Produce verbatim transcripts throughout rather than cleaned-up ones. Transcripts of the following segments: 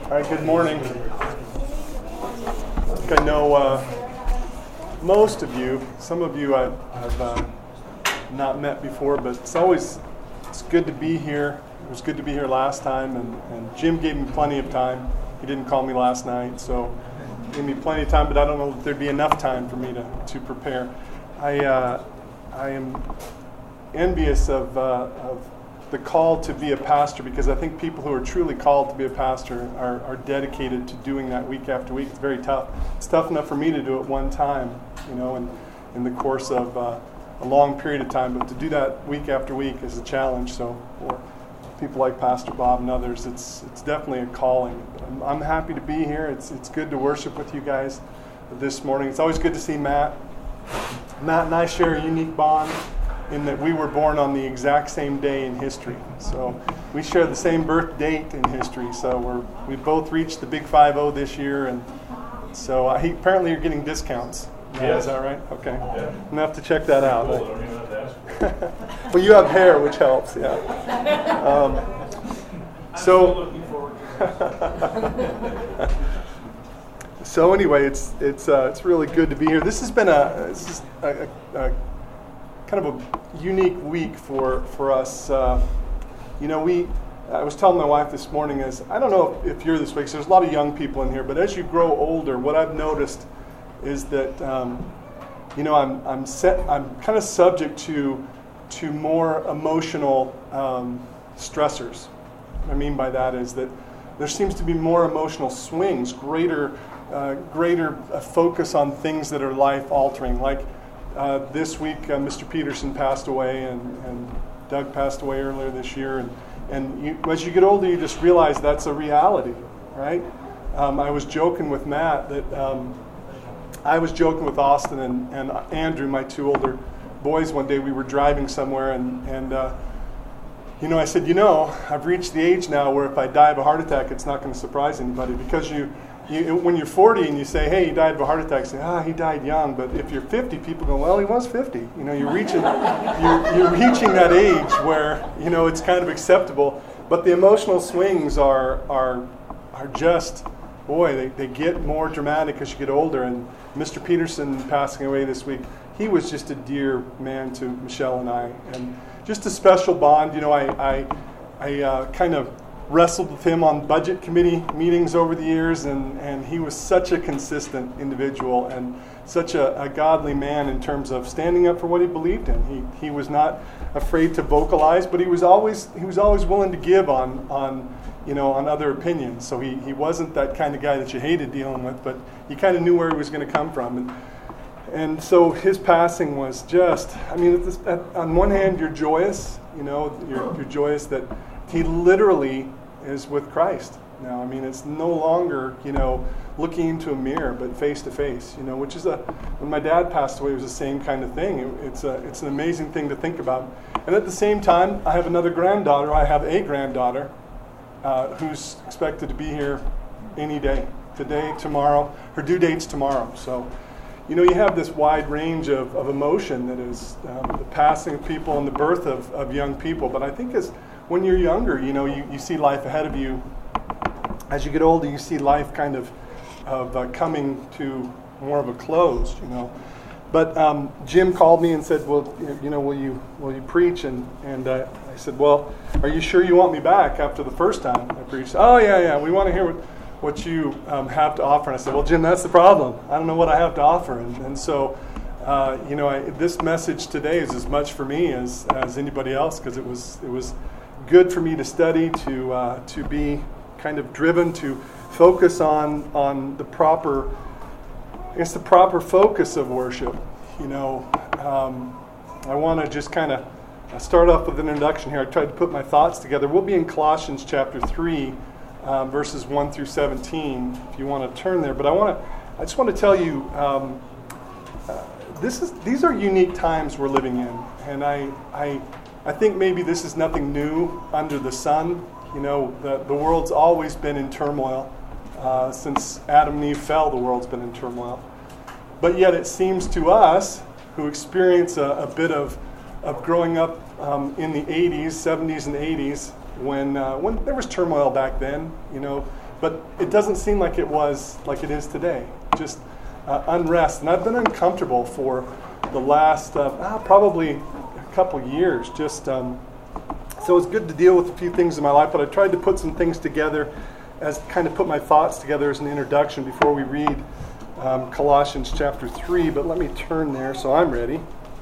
All right, good morning. I think I know uh, most of you. Some of you I, I've uh, not met before, but it's always it's good to be here. It was good to be here last time, and, and Jim gave me plenty of time. He didn't call me last night, so he gave me plenty of time, but I don't know if there'd be enough time for me to, to prepare. I uh, I am envious of, uh, of the call to be a pastor, because I think people who are truly called to be a pastor are, are dedicated to doing that week after week. It's very tough. It's tough enough for me to do it one time, you know, in, in the course of uh, a long period of time, but to do that week after week is a challenge. So for people like Pastor Bob and others, it's it's definitely a calling. I'm, I'm happy to be here. It's it's good to worship with you guys this morning. It's always good to see Matt. Matt and I share a unique bond in that we were born on the exact same day in history. So we share the same birth date in history. So we're we both reached the big five oh this year, and so uh, he, apparently you're getting discounts. Yeah, is that right? Okay. Yeah. I'm gonna have to check that out. Cool. I don't even have to ask. Well, you have hair, which helps. Yeah. Um, I'm so. still looking forward. So anyway, it's it's uh, it's really good to be here. This has been a this is a, a, a kind of a unique week for for us. Uh, you know, we I was telling my wife this morning is I don't know if, if you're this way, because there's a lot of young people in here, but as you grow older, what I've noticed is that um, you know I'm I'm set I'm kind of subject to to more emotional um, stressors. What I mean by that is that there seems to be more emotional swings, greater uh, greater uh, focus on things that are life altering. Like uh, this week, uh, Mister Peterson passed away, and, and Doug passed away earlier this year. And and you, as you get older, you just realize that's a reality, right? Um, I was joking with Matt that um, I was joking with Austin and, and Andrew, my two older boys. One day we were driving somewhere, and and uh, you know, I said, you know, I've reached the age now where if I die of a heart attack, it's not going to surprise anybody, because you, you, when you're forty and you say, hey, he died of a heart attack, say, ah, he died young. But if you're fifty, people go, well, he was fifty. You know, you're reaching, you're, you're reaching that age where, you know, it's kind of acceptable. But the emotional swings are are are just, boy, they, they get more dramatic as you get older. And Mister Peterson passing away this week, he was just a dear man to Michelle and I, and just a special bond. You know, I I, I uh, kind of wrestled with him on budget committee meetings over the years, and, and he was such a consistent individual and such a, a godly man in terms of standing up for what he believed in. He he was not afraid to vocalize, but he was always he was always willing to give on on you know on other opinions. So he, he wasn't that kind of guy that you hated dealing with, but you kind of knew where he was going to come from. And, And so his passing was just, I mean, at this, at, on one hand, you're joyous, you know, you're, you're joyous that he literally is with Christ now. I mean, it's no longer, you know, looking into a mirror, but face to face, you know, which is a, when my dad passed away, it was the same kind of thing. It, it's a, it's an amazing thing to think about. And at the same time, I have another granddaughter, I have a granddaughter uh, who's expected to be here any day, today, tomorrow. Her due date's tomorrow, so. You know, you have this wide range of, of emotion that is um, the passing of people and the birth of, of young people. But I think as when you're younger, you know, you, you see life ahead of you. As you get older, you see life kind of of uh, coming to more of a close, you know. But um, Jim called me and said, well, you know, will you will you preach? And, and uh, I said, well, are you sure you want me back after the first time I preached? Oh, yeah, yeah, we want to hear what... what you um, have to offer. And I said, well, Jim, that's the problem. I don't know what I have to offer. And, and so, uh, you know, I, this message today is as much for me as, as anybody else, because it was it was good for me to study, to uh, to be kind of driven, to focus on on the proper, I guess the proper focus of worship. You know, um, I want to just kind of start off with an introduction here. I tried to put my thoughts together. We'll be in Colossians chapter three, Uh, verses one through seventeen, if you want to turn there. But I want to, I just want to tell you, um, uh, this is these are unique times we're living in, and I, I, I think maybe this is nothing new under the sun. You know, the the world's always been in turmoil uh, since Adam and Eve fell. The world's been in turmoil, but yet it seems to us who experience a, a bit of of growing up um, in the eighties, seventies, and eighties. When uh, when there was turmoil back then, you know, but it doesn't seem like it was like it is today. Just uh, unrest. And I've been uncomfortable for the last uh, ah, probably a couple years. Just um, so it's good to deal with a few things in my life, but I tried to put some things together as kind of put my thoughts together as an introduction before we read um, Colossians chapter three. But let me turn there so I'm ready.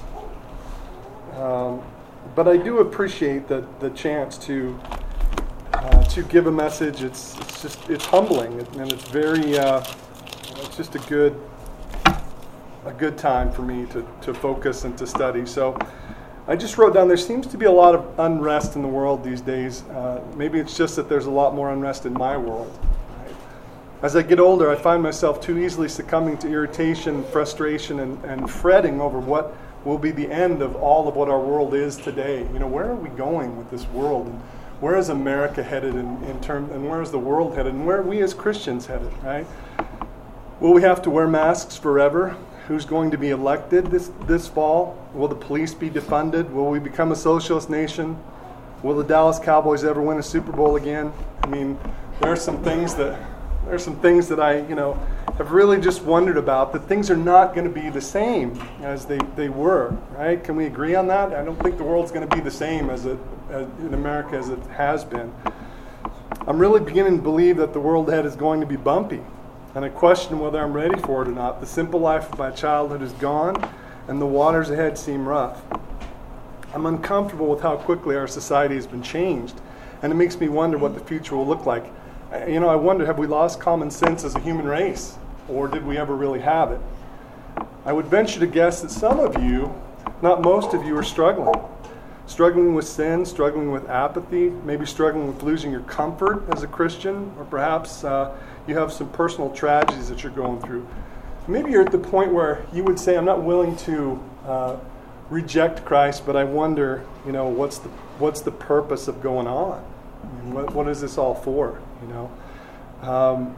Um, but I do appreciate the the chance to uh, to give a message. It's it's just it's humbling, and it's very uh, it's just a good a good time for me to to focus and to study. So I just wrote down, there seems to be a lot of unrest in the world these days. Uh, maybe it's just that there's a lot more unrest in my world. Right? As I get older, I find myself too easily succumbing to irritation, frustration, and, and fretting over what will be the end of all of what our world is today. You know, where are we going with this world? And where is America headed in, in term, and where is the world headed? And where are we as Christians headed, right? Will we have to wear masks forever? Who's going to be elected this, this fall? Will the police be defunded? Will we become a socialist nation? Will the Dallas Cowboys ever win a Super Bowl again? I mean, there are some things that there are some things that I, you know, have really just wondered about, that things are not going to be the same as they, they were, right? Can we agree on that? I don't think the world's going to be the same as it as in America as it has been. I'm really beginning to believe that the world ahead is going to be bumpy. And I question whether I'm ready for it or not. The simple life of my childhood is gone, and the waters ahead seem rough. I'm uncomfortable with how quickly our society has been changed, and it makes me wonder what the future will look like. You know, I wonder, have we lost common sense as a human race, or did we ever really have it? I would venture to guess that some of you, not most of you, are struggling. Struggling with sin, struggling with apathy, maybe struggling with losing your comfort as a Christian, or perhaps uh, you have some personal tragedies that you're going through. Maybe you're at the point where you would say, I'm not willing to uh, reject Christ, but I wonder, you know, what's the what's the purpose of going on? I mean, what, what is this all for, you know?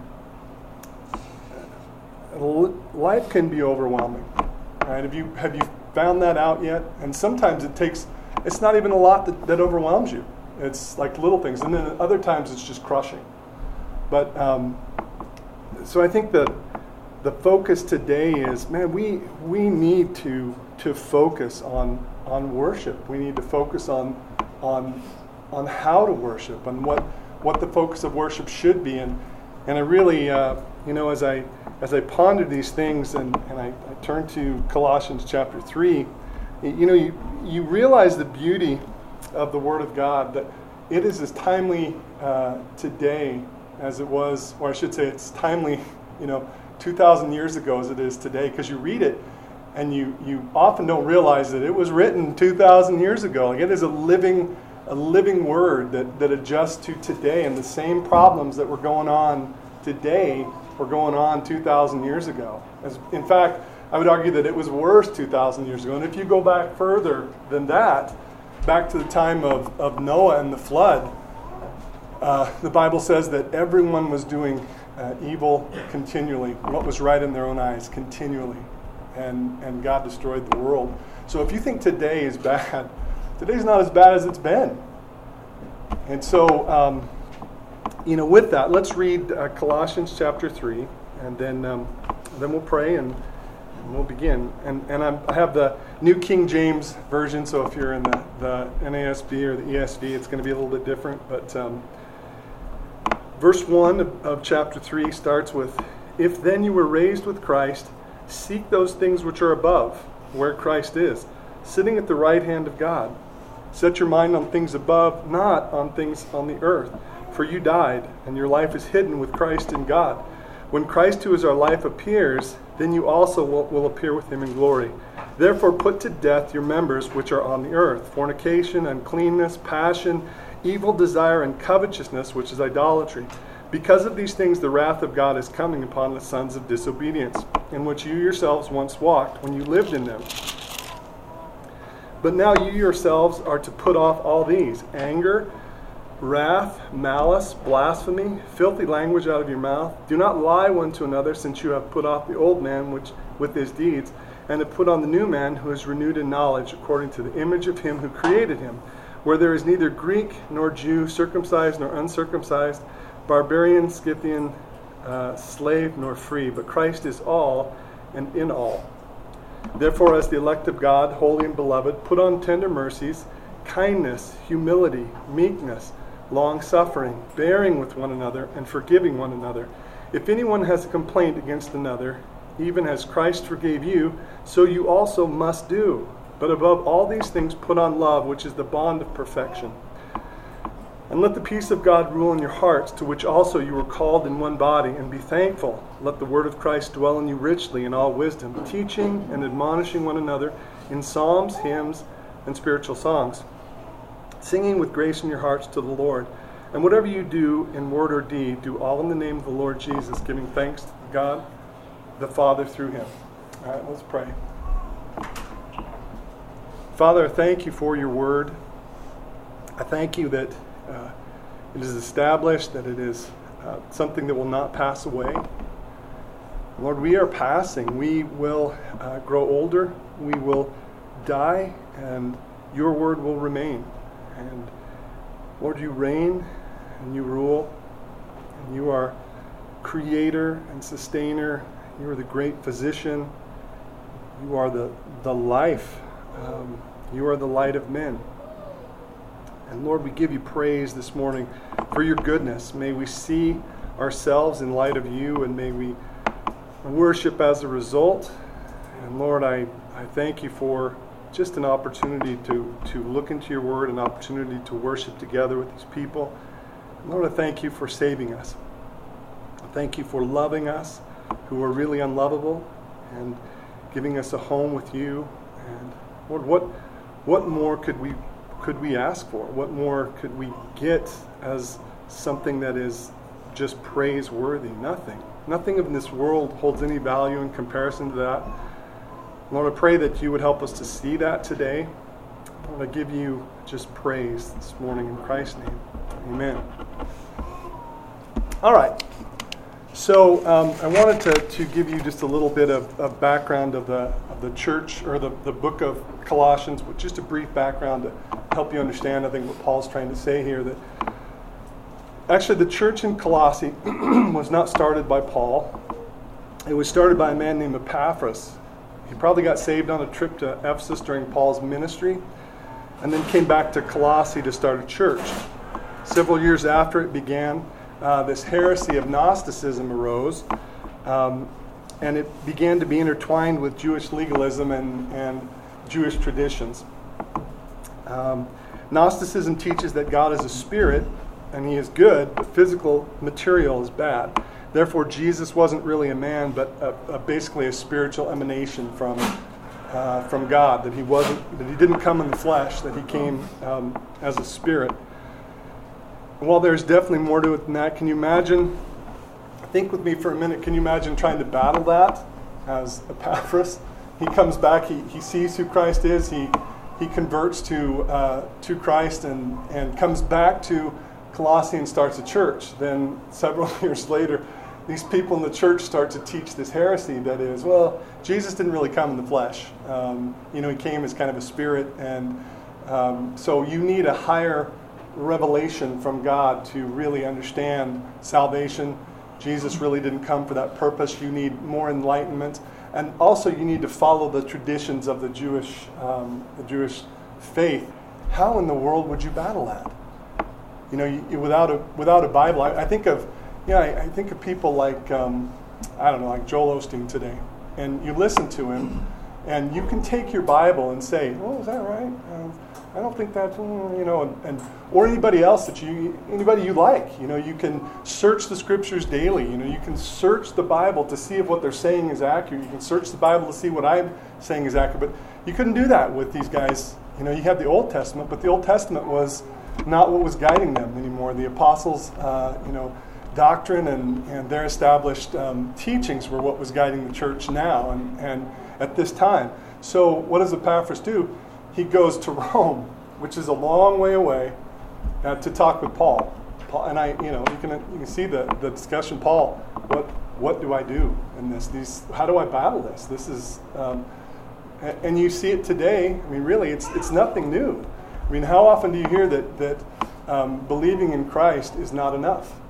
Um, life can be overwhelming, right? Have you, have you found that out yet? And sometimes it takes, it's not even a lot that, that overwhelms you. It's like little things. And then other times it's just crushing. But um, so I think that the focus today is, man, we we need to to focus on on worship. We need to focus on on on how to worship and what what the focus of worship should be. And and I really, uh, you know, as I as I pondered these things and and I, I turned to Colossians chapter three, you know, you you realize the beauty of the Word of God, that it is as timely uh, today as it was, or I should say it's timely, you know, two thousand years ago as it is today, because you read it and you, you often don't realize that it was written two thousand years ago. Like, it is a living a living word that, that adjusts to today, and the same problems that were going on today were going on two thousand years ago. As, in fact, I would argue that it was worse two thousand years ago. And if you go back further than that, back to the time of, of Noah and the flood, Uh, the Bible says that everyone was doing uh, evil continually, what was right in their own eyes continually, and, and God destroyed the world. So if you think today is bad, today's not as bad as it's been. And so, um, you know, with that, let's read uh, Colossians chapter three, and then um, then we'll pray and, and we'll begin. And and I'm, I have the New King James Version, so if you're in the, the N A S B or the E S V, it's going to be a little bit different, but Um, Verse one of, of chapter three starts with, "If then you were raised with Christ, seek those things which are above, where Christ is, sitting at the right hand of God. Set your mind on things above, not on things on the earth. For you died, and your life is hidden with Christ in God. When Christ, who is our life, appears, then you also will, will appear with him in glory. Therefore put to death your members which are on the earth, fornication, uncleanness, passion, evil desire, and covetousness, which is idolatry. Because of these things the wrath of God is coming upon the sons of disobedience, in which you yourselves once walked when you lived in them. But now you yourselves are to put off all these: anger, wrath, malice, blasphemy, filthy language out of your mouth. Do not lie one to another, since you have put off the old man which with his deeds, and have put on the new man, who is renewed in knowledge according to the image of him who created him, where there is neither Greek nor Jew, circumcised nor uncircumcised, barbarian, Scythian, uh, slave, nor free, but Christ is all and in all. Therefore, as the elect of God, holy and beloved, put on tender mercies, kindness, humility, meekness, long-suffering, bearing with one another, and forgiving one another. If anyone has a complaint against another, even as Christ forgave you, so you also must do. But above all these things put on love, which is the bond of perfection. And let the peace of God rule in your hearts, to which also you were called in one body, and be thankful. Let the word of Christ dwell in you richly in all wisdom, teaching and admonishing one another in psalms, hymns, and spiritual songs, singing with grace in your hearts to the Lord. And whatever you do in word or deed, do all in the name of the Lord Jesus, giving thanks to God the Father through him. All right, let's pray. Father, I thank you for your word. I thank you that uh, it is established, that it is uh, something that will not pass away. Lord, we are passing. We will uh, grow older. We will die, and your word will remain. And Lord, you reign and you rule, and you are creator and sustainer. You are the great physician. You are the, the life. Um, you are the light of men. And Lord, we give you praise this morning for your goodness. May we see ourselves in light of you, and may we worship as a result. And Lord, I, I thank you for just an opportunity to, to look into your word, an opportunity to worship together with these people. And Lord, I thank you for saving us. I thank you for loving us, who are really unlovable, and giving us a home with you. And Lord, what what more could we could we ask for? What more could we get as something that is just praiseworthy? Nothing. Nothing in this world holds any value in comparison to that. Lord, I pray that you would help us to see that today. Lord, I give you just praise this morning in Christ's name. Amen. All right. So um, I wanted to, to give you just a little bit of, of background of the of the church, or the, the book of Colossians, with just a brief background to help you understand, I think, what Paul's trying to say here. That actually the church in Colossae was not started by Paul. It was started by a man named Epaphras. He probably got saved on a trip to Ephesus during Paul's ministry, and then came back to Colossae to start a church. Several years after it began, Uh, this heresy of Gnosticism arose, um, and it began to be intertwined with Jewish legalism and, and Jewish traditions. Um, Gnosticism teaches that God is a spirit, and he is good, but physical material is bad. Therefore, Jesus wasn't really a man, but a, a, basically a spiritual emanation from uh, from God, that he wasn't, that he didn't come in the flesh, that he came um, as a spirit. Well, there's definitely more to it than that. Can you imagine, think with me for a minute, can you imagine trying to battle that as Epaphras? He comes back, he, he sees who Christ is, he he converts to uh, to Christ and, and comes back to Colossae and starts a church. Then several years later, these people in the church start to teach this heresy that is, well, Jesus didn't really come in the flesh. Um, you know, he came as kind of a spirit, and um, so you need a higher revelation from God to really understand salvation. Jesus really didn't come for that purpose. You need more enlightenment, and also you need to follow the traditions of the Jewish, um, the Jewish faith. How in the world would you battle that? You know, you, without a without a Bible, I, I think of, yeah, I, I think of people like um, I don't know, like Joel Osteen today, and you listen to him, and you can take your Bible and say, "Oh, is that right? Uh, I don't think that's, you know," and, and or anybody else that you, anybody you like. You know, you can search the scriptures daily. You know, you can search the Bible to see if what they're saying is accurate. You can search the Bible to see what I'm saying is accurate. But you couldn't do that with these guys. You know, you have the Old Testament, but the Old Testament was not what was guiding them anymore. The apostles, uh, you know, doctrine and, and their established um, teachings were what was guiding the church now and, and at this time. So what does Epaphras do? He goes to Rome, which is a long way away, uh, to talk with Paul. Paul. And I, you know, you can you can see the, the discussion. Paul, what what do I do in this? These, how do I battle this? This is, um, and, and you see it today. I mean, really, it's it's nothing new. I mean, how often do you hear that that um, believing in Christ is not enough?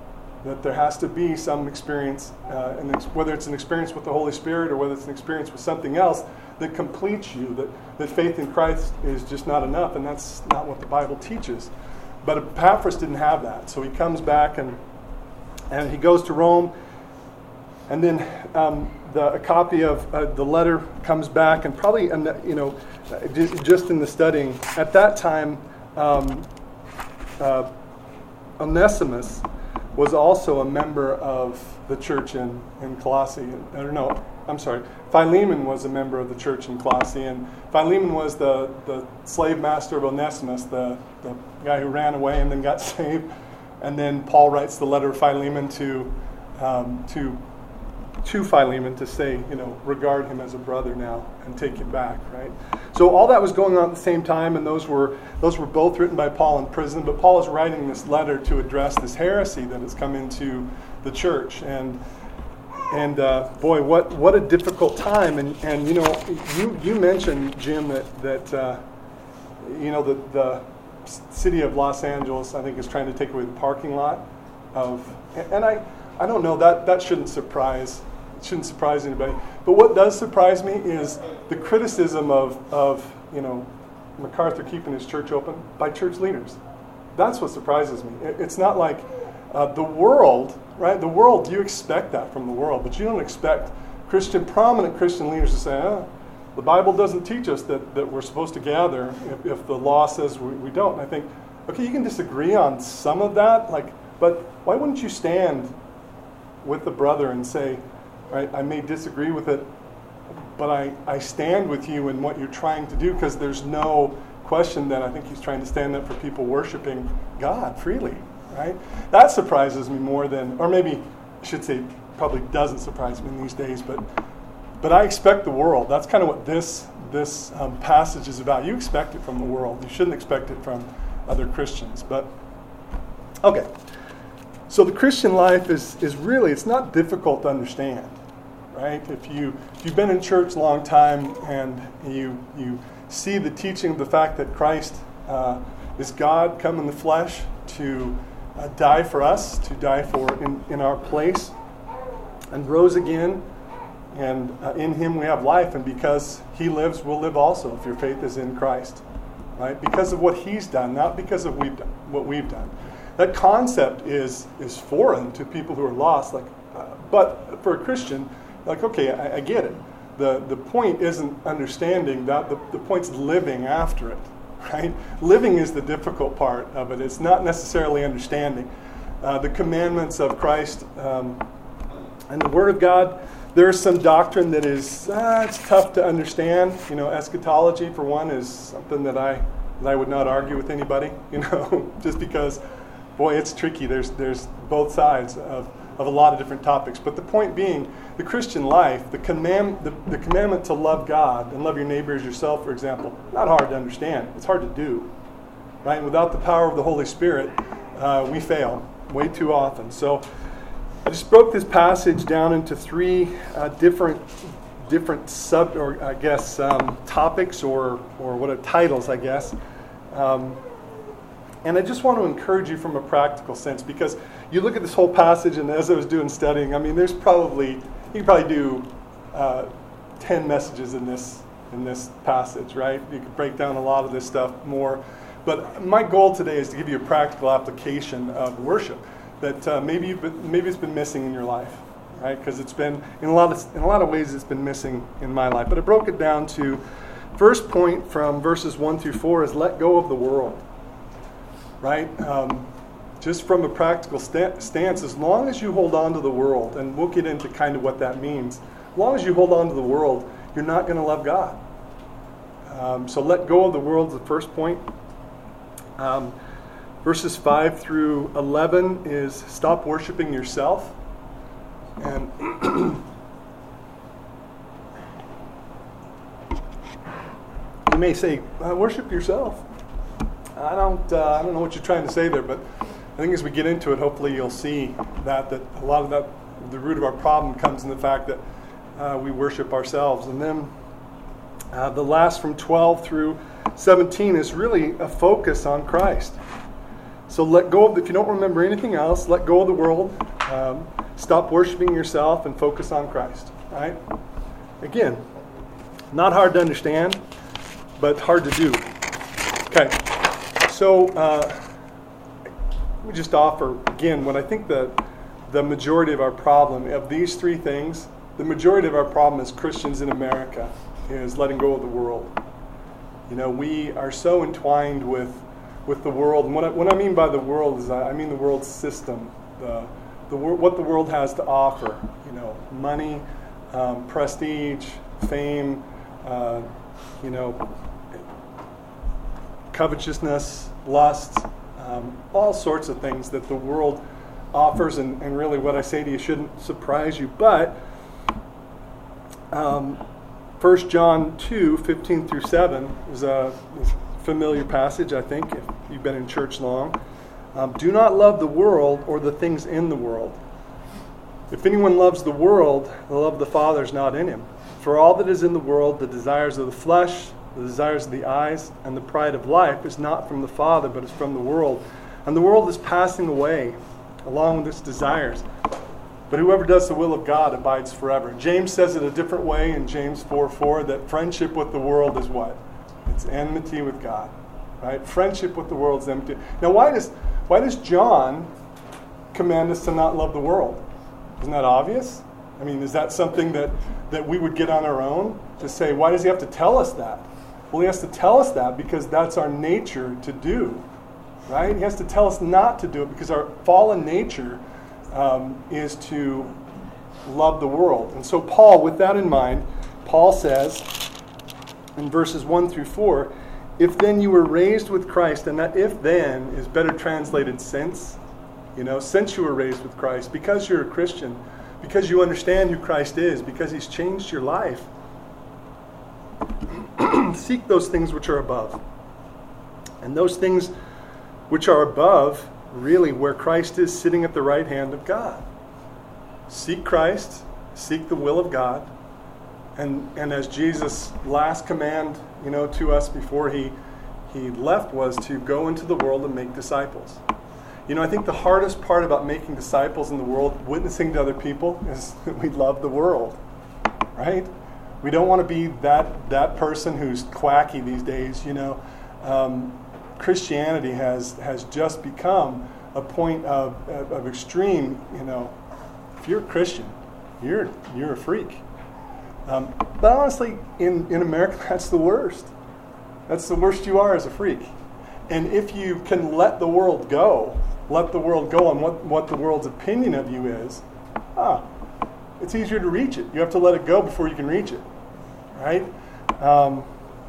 that there has to be some experience, uh, and whether it's an experience with the Holy Spirit or whether it's an experience with something else that completes you, that, that faith in Christ is just not enough, and that's not what the Bible teaches. But Epaphras didn't have that, so he comes back and and he goes to Rome, and then um, the, a copy of uh, the letter comes back, and probably, you know, just in the studying, at that time, um, uh, Onesimus was also a member of the church in, in Colossae. I don't know, I'm sorry, Philemon was a member of the church in Colossae, and Philemon was the, the slave master of Onesimus, the, the guy who ran away and then got saved. And then Paul writes the letter of Philemon to um, to to Philemon to say, you know, regard him as a brother now and take him back, right? So all that was going on at the same time, and those were those were both written by Paul in prison. But Paul is writing this letter to address this heresy that has come into the church, and and uh, boy, what what a difficult time. And and you know, you you mentioned, Jim, that that uh, you know the the city of Los Angeles, I think, is trying to take away the parking lot of, and I, I don't know, that that shouldn't surprise, it shouldn't surprise anybody. But what does surprise me is the criticism of of you know MacArthur keeping his church open by church leaders. That's what surprises me. It, it's not like uh, the world, right? The world, you expect that from the world, but you don't expect Christian, prominent Christian leaders to say, oh, the Bible doesn't teach us that, that we're supposed to gather if, if the law says we, we don't. And I think, okay, you can disagree on some of that, like, but why wouldn't you stand with the brother and say, right, I may disagree with it, but I, I stand with you in what you're trying to do, because there's no question that I think he's trying to stand up for people worshiping God freely, right? That surprises me more than, or maybe I should say probably doesn't surprise me these days, but But I expect the world. That's kind of what this this um, passage is about. You expect it from the world. You shouldn't expect it from other Christians. But okay, so the Christian life is is really, it's not difficult to understand, right? If you if you've been in church a long time and you you see the teaching of the fact that Christ uh, is God come in the flesh to uh, die for us, to die for in, in our place, and rose again. And uh, in him we have life, and because he lives, we'll live also if your faith is in Christ, right? Because of what he's done, not because of we've done, what we've done. That concept is is foreign to people who are lost. Like, uh, but for a Christian, like, okay, I, I get it. The the point isn't understanding that. The, the point's living after it, right? Living is the difficult part of it. It's not necessarily understanding. Uh, the commandments of Christ um, and the Word of God. There's some doctrine that is, ah, it's tough to understand. You know, eschatology, for one, is something that I that I would not argue with anybody, you know, just because, boy, it's tricky. There's there's both sides of, of a lot of different topics. But the point being, the Christian life, the command the, the commandment to love God and love your neighbor as yourself, for example, not hard to understand. It's hard to do, right? And without the power of the Holy Spirit, uh, we fail way too often. So I just broke this passage down into three uh, different different sub, or I guess um, topics, or or what are titles, I guess. Um, and I just want to encourage you from a practical sense, because you look at this whole passage, and as I was doing studying, I mean, there's probably you can probably do uh, ten messages in this in this passage, right? You could break down a lot of this stuff more, but my goal today is to give you a practical application of worship that uh, maybe you've been, maybe it's been missing in your life, right? Because it's been in a lot of in a lot of ways it's been missing in my life. But I broke it down to first point from verses one through four is let go of the world, right? Um, just from a practical sta- stance, as long as you hold on to the world, and we'll get into kind of what that means. As long as you hold on to the world, you're not going to love God. Um, so let go of the world is the first point. Um, Verses five through eleven is stop worshiping yourself. And you may say, uh, worship yourself. I don't uh, I don't know what you're trying to say there, but I think as we get into it, hopefully you'll see that, that a lot of that, the root of our problem comes in the fact that uh, we worship ourselves. And then uh, the last from twelve through seventeen is really a focus on Christ. So let go of, if you don't remember anything else, let go of the world. Um, stop worshiping yourself and focus on Christ. Right? Again, not hard to understand, but hard to do. Okay. So uh, let me just offer again what I think the the majority of our problem of these three things. The majority of our problem as Christians in America is letting go of the world. You know, we are so entwined with with the world, and what I, what I mean by the world is I, I mean the world system, the the wor- what the world has to offer. You know, money, um, prestige, fame, uh, you know, covetousness, lust, um, all sorts of things that the world offers, and, and really what I say to you shouldn't surprise you, but um, First John two, fifteen through seven is a familiar passage, I think, if you've been in church long. Um, Do not love the world or the things in the world. If anyone loves the world, the love of the Father is not in him. For all that is in the world, the desires of the flesh, the desires of the eyes, and the pride of life is not from the Father, but is from the world. And the world is passing away along with its desires. But whoever does the will of God abides forever. James says it a different way in James four four, that friendship with the world is what? It's enmity with God. Right? Friendship with the world is enmity. Now why does why does John command us to not love the world? Isn't that obvious? I mean, is that something that, that we would get on our own to say, why does he have to tell us that? Well, he has to tell us that because that's our nature to do. Right? He has to tell us not to do it because our fallen nature um, is to love the world. And so Paul, with that in mind, Paul says in verses one through four, if then you were raised with Christ, and that if then is better translated since, you know, since you were raised with Christ, because you're a Christian, because you understand who Christ is, because he's changed your life, seek those things which are above. And those things which are above, really where Christ is sitting at the right hand of God. Seek Christ, seek the will of God, and and as Jesus' last command, you know, to us before he he left was to go into the world and make disciples. You know, I think the hardest part about making disciples in the world, witnessing to other people, is that we love the world, right? We don't want to be that that person who's quacky these days, you know. Um, Christianity has has just become a point of, of, of extreme, you know, if you're a Christian, you're you're a freak. Um, but honestly, in, in America, that's the worst. That's the worst you are as a freak. And if you can let the world go, let the world go on what, what the world's opinion of you is, ah, it's easier to reach it. You have to let it go before you can reach it, right? Um,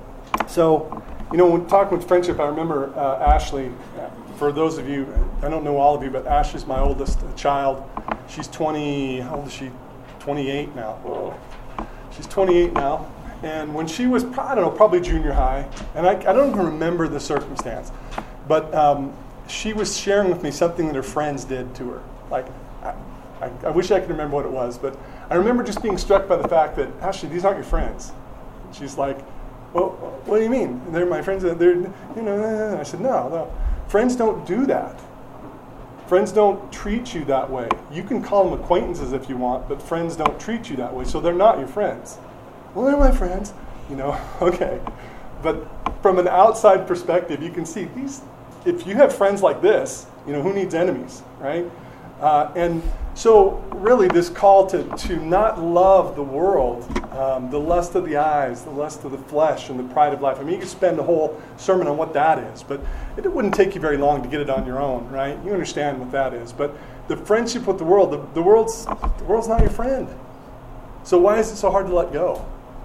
so, you know, when talking with friendship, I remember uh, Ashley, for those of you, I don't know all of you, but Ashley's my oldest child. She's twenty, how old is she? twenty-eight now. Whoa. She's twenty-eight now. And when she was, I don't know, probably junior high, and I, I don't even remember the circumstance, but um, she was sharing with me something that her friends did to her. Like, I, I, I wish I could remember what it was, but I remember just being struck by the fact that, Ashley, these aren't your friends. And she's like, well, what do you mean? They're my friends. They're, you know, I said, no, no. Friends don't do that. Friends don't treat you that way. You can call them acquaintances if you want, but friends don't treat you that way, so they're not your friends. Well, they're my friends, you know, okay. But from an outside perspective, you can see these, if you have friends like this, you know, who needs enemies, right? Uh, and so really this call to, to not love the world, um, the lust of the eyes, the lust of the flesh, and the pride of life. I mean, you could spend a whole sermon on what that is, but it wouldn't take you very long to get it on your own, right? You understand what that is. But the friendship with the world, the, the world's the world's not your friend. So why is it so hard to let go?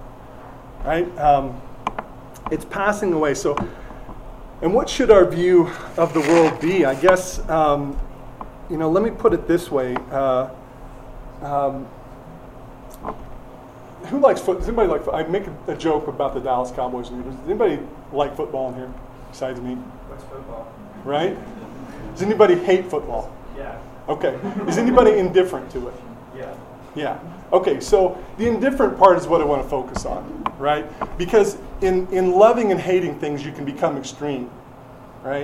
Right? Um, it's passing away. So, and what should our view of the world be? I guess, um, you know, let me put it this way. Uh, um, who likes football? Does anybody like? I make a, a joke about the Dallas Cowboys. Does anybody like football in here besides me? What's football? Right? Does anybody hate football? Yeah. Okay. Is anybody indifferent to it? Yeah. Yeah. Okay, so the indifferent part is what I want to focus on, right? Because in, in loving and hating things, you can become extreme, right?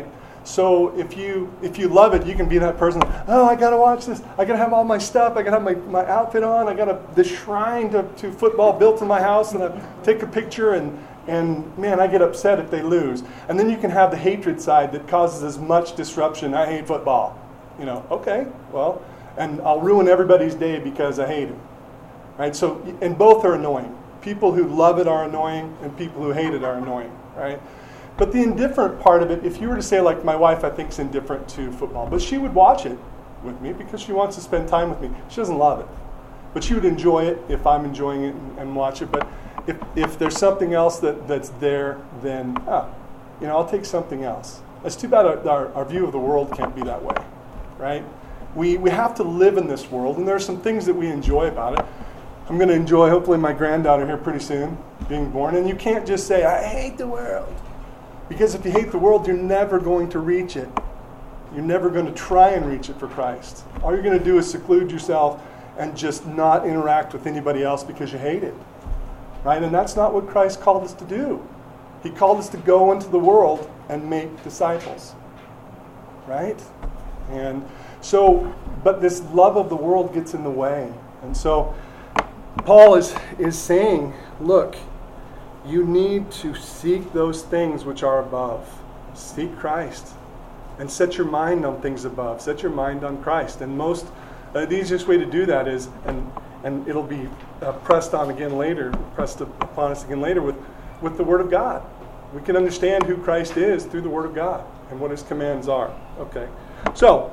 So if you if you love it, you can be that person. Oh, I gotta watch this. I gotta have all my stuff. I gotta have my, my outfit on. I gotta the shrine to, to football built in my house, and I take a picture. And and man, I get upset if they lose. And then you can have the hatred side that causes as much disruption. I hate football. You know, okay, well, and I'll ruin everybody's day because I hate it. Right? So and both are annoying. People who love it are annoying, and people who hate it are annoying. Right? But the indifferent part of it, if you were to say, like, my wife, I think, is indifferent to football, but she would watch it with me because she wants to spend time with me. She doesn't love it. But she would enjoy it if I'm enjoying it and, and watch it. But if, if there's something else that, that's there, then, ah, you know, I'll take something else. It's too bad our, our, our view of the world can't be that way, right? We, we have to live in this world, and there are some things that we enjoy about it. I'm going to enjoy, hopefully, my granddaughter here pretty soon, being born. And you can't just say, I hate the world. Because if you hate the world, you're never going to reach it. You're never going to try and reach it for Christ. All you're going to do is seclude yourself and just not interact with anybody else because you hate it. Right? And that's not what Christ called us to do. He called us to go into the world and make disciples. Right? And so, but this love of the world gets in the way. And so, Paul is, is saying, look, you need to seek those things which are above. Seek Christ. And set your mind on things above. Set your mind on Christ. And most, uh, the easiest way to do that is, and and it'll be uh, pressed on again later, pressed upon us again later with, with the Word of God. We can understand who Christ is through the Word of God and what His commands are. Okay. So,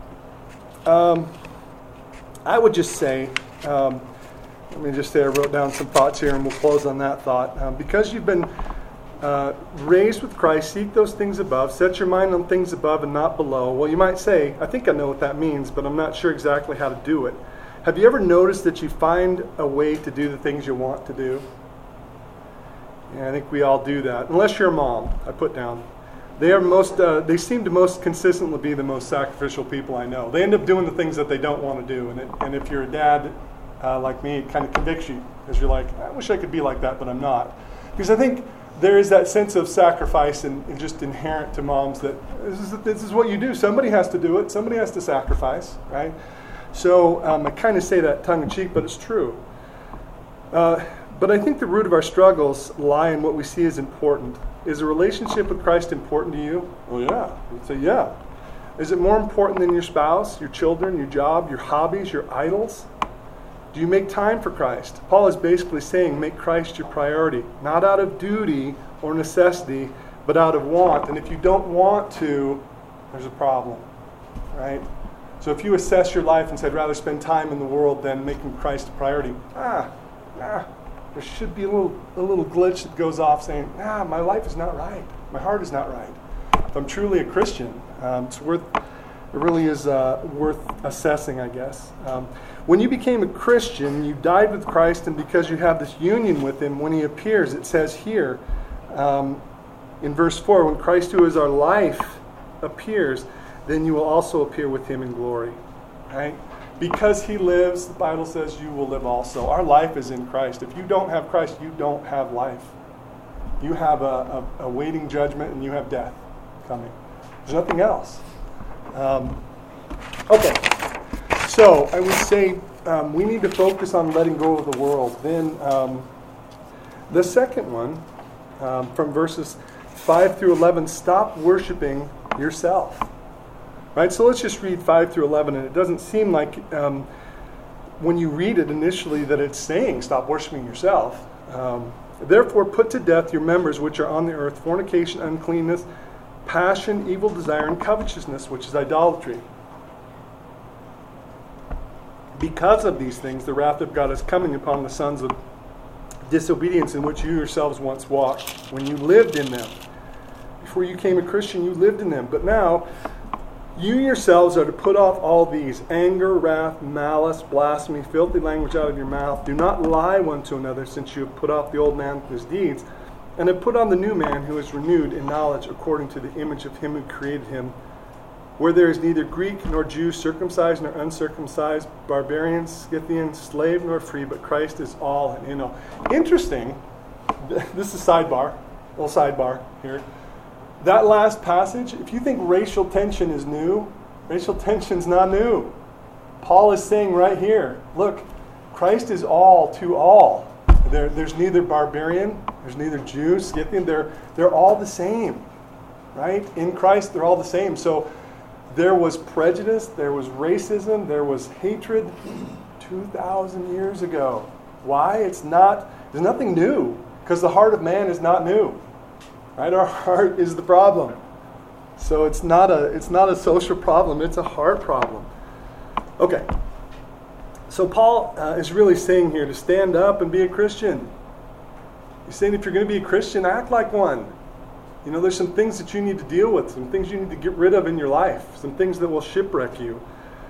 um, I would just say, um, let me just say I wrote down some thoughts here and we'll close on that thought. Um, because you've been uh, raised with Christ, seek those things above. Set your mind on things above and not below. Well, you might say, I think I know what that means, but I'm not sure exactly how to do it. Have you ever noticed that you find a way to do the things you want to do? Yeah, I think we all do that. Unless you're a mom, I put down. They are most. Uh, they seem to most consistently be the most sacrificial people I know. They end up doing the things that they don't want to do. And, it, and if you're a dad, Uh, like me, it kind of convicts you because you're like, I wish I could be like that, but I'm not. Because I think there is that sense of sacrifice and, and just inherent to moms that this is, this is what you do. Somebody has to do it. Somebody has to sacrifice, right? So um, I kind of say that tongue-in-cheek, but it's true. Uh, but I think the root of our struggles lie in what we see as important. Is a relationship with Christ important to you? Well, yeah. You'd say, yeah. Is it more important than your spouse, your children, your job, your hobbies, your idols? Do you make time for Christ? Paul is basically saying make Christ your priority, not out of duty or necessity, but out of want. And if you don't want to, there's a problem, right? So if you assess your life and said, rather spend time in the world than making Christ a priority, ah, ah, there should be a little a little glitch that goes off saying, ah, my life is not right. My heart is not right. If I'm truly a Christian, um, it's worth, it really is uh, worth assessing, I guess. Um, When you became a Christian, you died with Christ, and because you have this union with Him, when He appears, it says here um, in verse four, when Christ, who is our life, appears, then you will also appear with Him in glory. Right? Because He lives, the Bible says you will live also. Our life is in Christ. If you don't have Christ, you don't have life. You have a, a, a waiting judgment, and you have death coming. There's nothing else. Um, okay. So I would say um, we need to focus on letting go of the world. Then um, the second one, um, from verses five through eleven, stop worshiping yourself. Right? So let's just read five through eleven, and it doesn't seem like um, when you read it initially that it's saying stop worshiping yourself. Um, Therefore put to death your members which are on the earth, fornication, uncleanness, passion, evil desire, and covetousness, which is idolatry. Because of these things, the wrath of God is coming upon the sons of disobedience in which you yourselves once walked, when you lived in them. Before you became a Christian, you lived in them. But now, you yourselves are to put off all these: anger, wrath, malice, blasphemy, filthy language out of your mouth. Do not lie one to another, since you have put off the old man with his deeds, and have put on the new man, who is renewed in knowledge according to the image of Him who created him, where there is neither Greek nor Jew, circumcised nor uncircumcised, barbarian, Scythian, slave nor free, but Christ is all and in all. Interesting. This is sidebar, little sidebar here. that last passage, if you think racial tension is new, racial tension's not new. Paul is saying right here, look, Christ is all to all. There, there's neither barbarian, there's neither Jew, Scythian, they're, they're all the same, right? In Christ, they're all the same. So there was prejudice, there was racism, there was hatred two thousand years ago. Why? It's not, there's nothing new, because the heart of man is not new, right? Our heart is the problem. So it's not a, it's not a social problem, it's a heart problem. Okay. So Paul uh, is really saying here to stand up and be a Christian. He's saying if you're going to be a Christian, act like one. You know, there's some things that you need to deal with, some things you need to get rid of in your life, some things that will shipwreck you.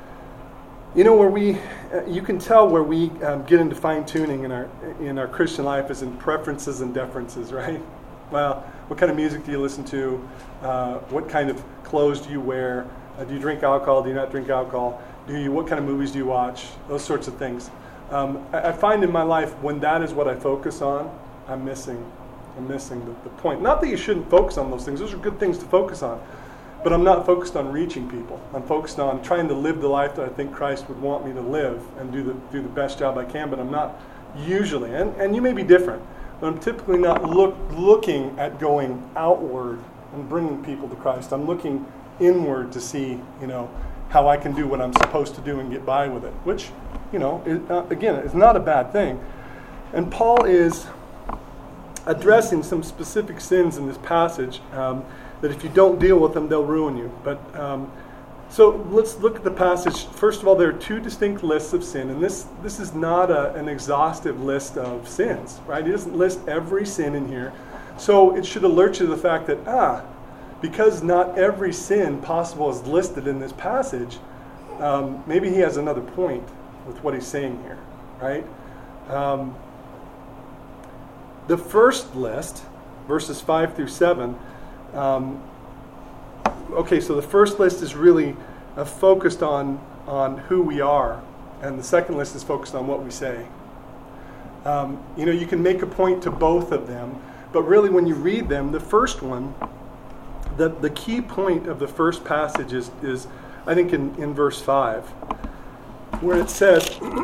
You know, where we, uh, you can tell where we um, get into fine-tuning in our in our Christian life is in preferences and deferences, right? Well, what kind of music do you listen to? Uh, what kind of clothes do you wear? Uh, do you drink alcohol? Do you not drink alcohol? Do you, what kind of movies do you watch? Those sorts of things. Um, I, I find in my life when that is what I focus on, I'm missing, I'm missing the, the point. Not that you shouldn't focus on those things; those are good things to focus on. But I'm not focused on reaching people. I'm focused on trying to live the life that I think Christ would want me to live and do the do the best job I can. But I'm not usually, and, and you may be different, but I'm typically not look looking at going outward and bringing people to Christ. I'm looking inward to see, you know, how I can do what I'm supposed to do and get by with it, which, you know, is, uh, again, is not a bad thing. And Paul is addressing some specific sins in this passage um, that if you don't deal with them, they'll ruin you. But um, so let's look at the passage. First of all, there are two distinct lists of sin, and this this is not a, an exhaustive list of sins, right? He doesn't list every sin in here. So it should alert you to the fact that, ah, because not every sin possible is listed in this passage, um, maybe he has another point with what he's saying here, right? Um, the first list, verses five through seven, um, okay, so the first list is really uh, focused on, on who we are, and the second list is focused on what we say. Um, you know, you can make a point to both of them, but really when you read them, the first one, The, the key point of the first passage is, is I think, in, in verse five, where it says,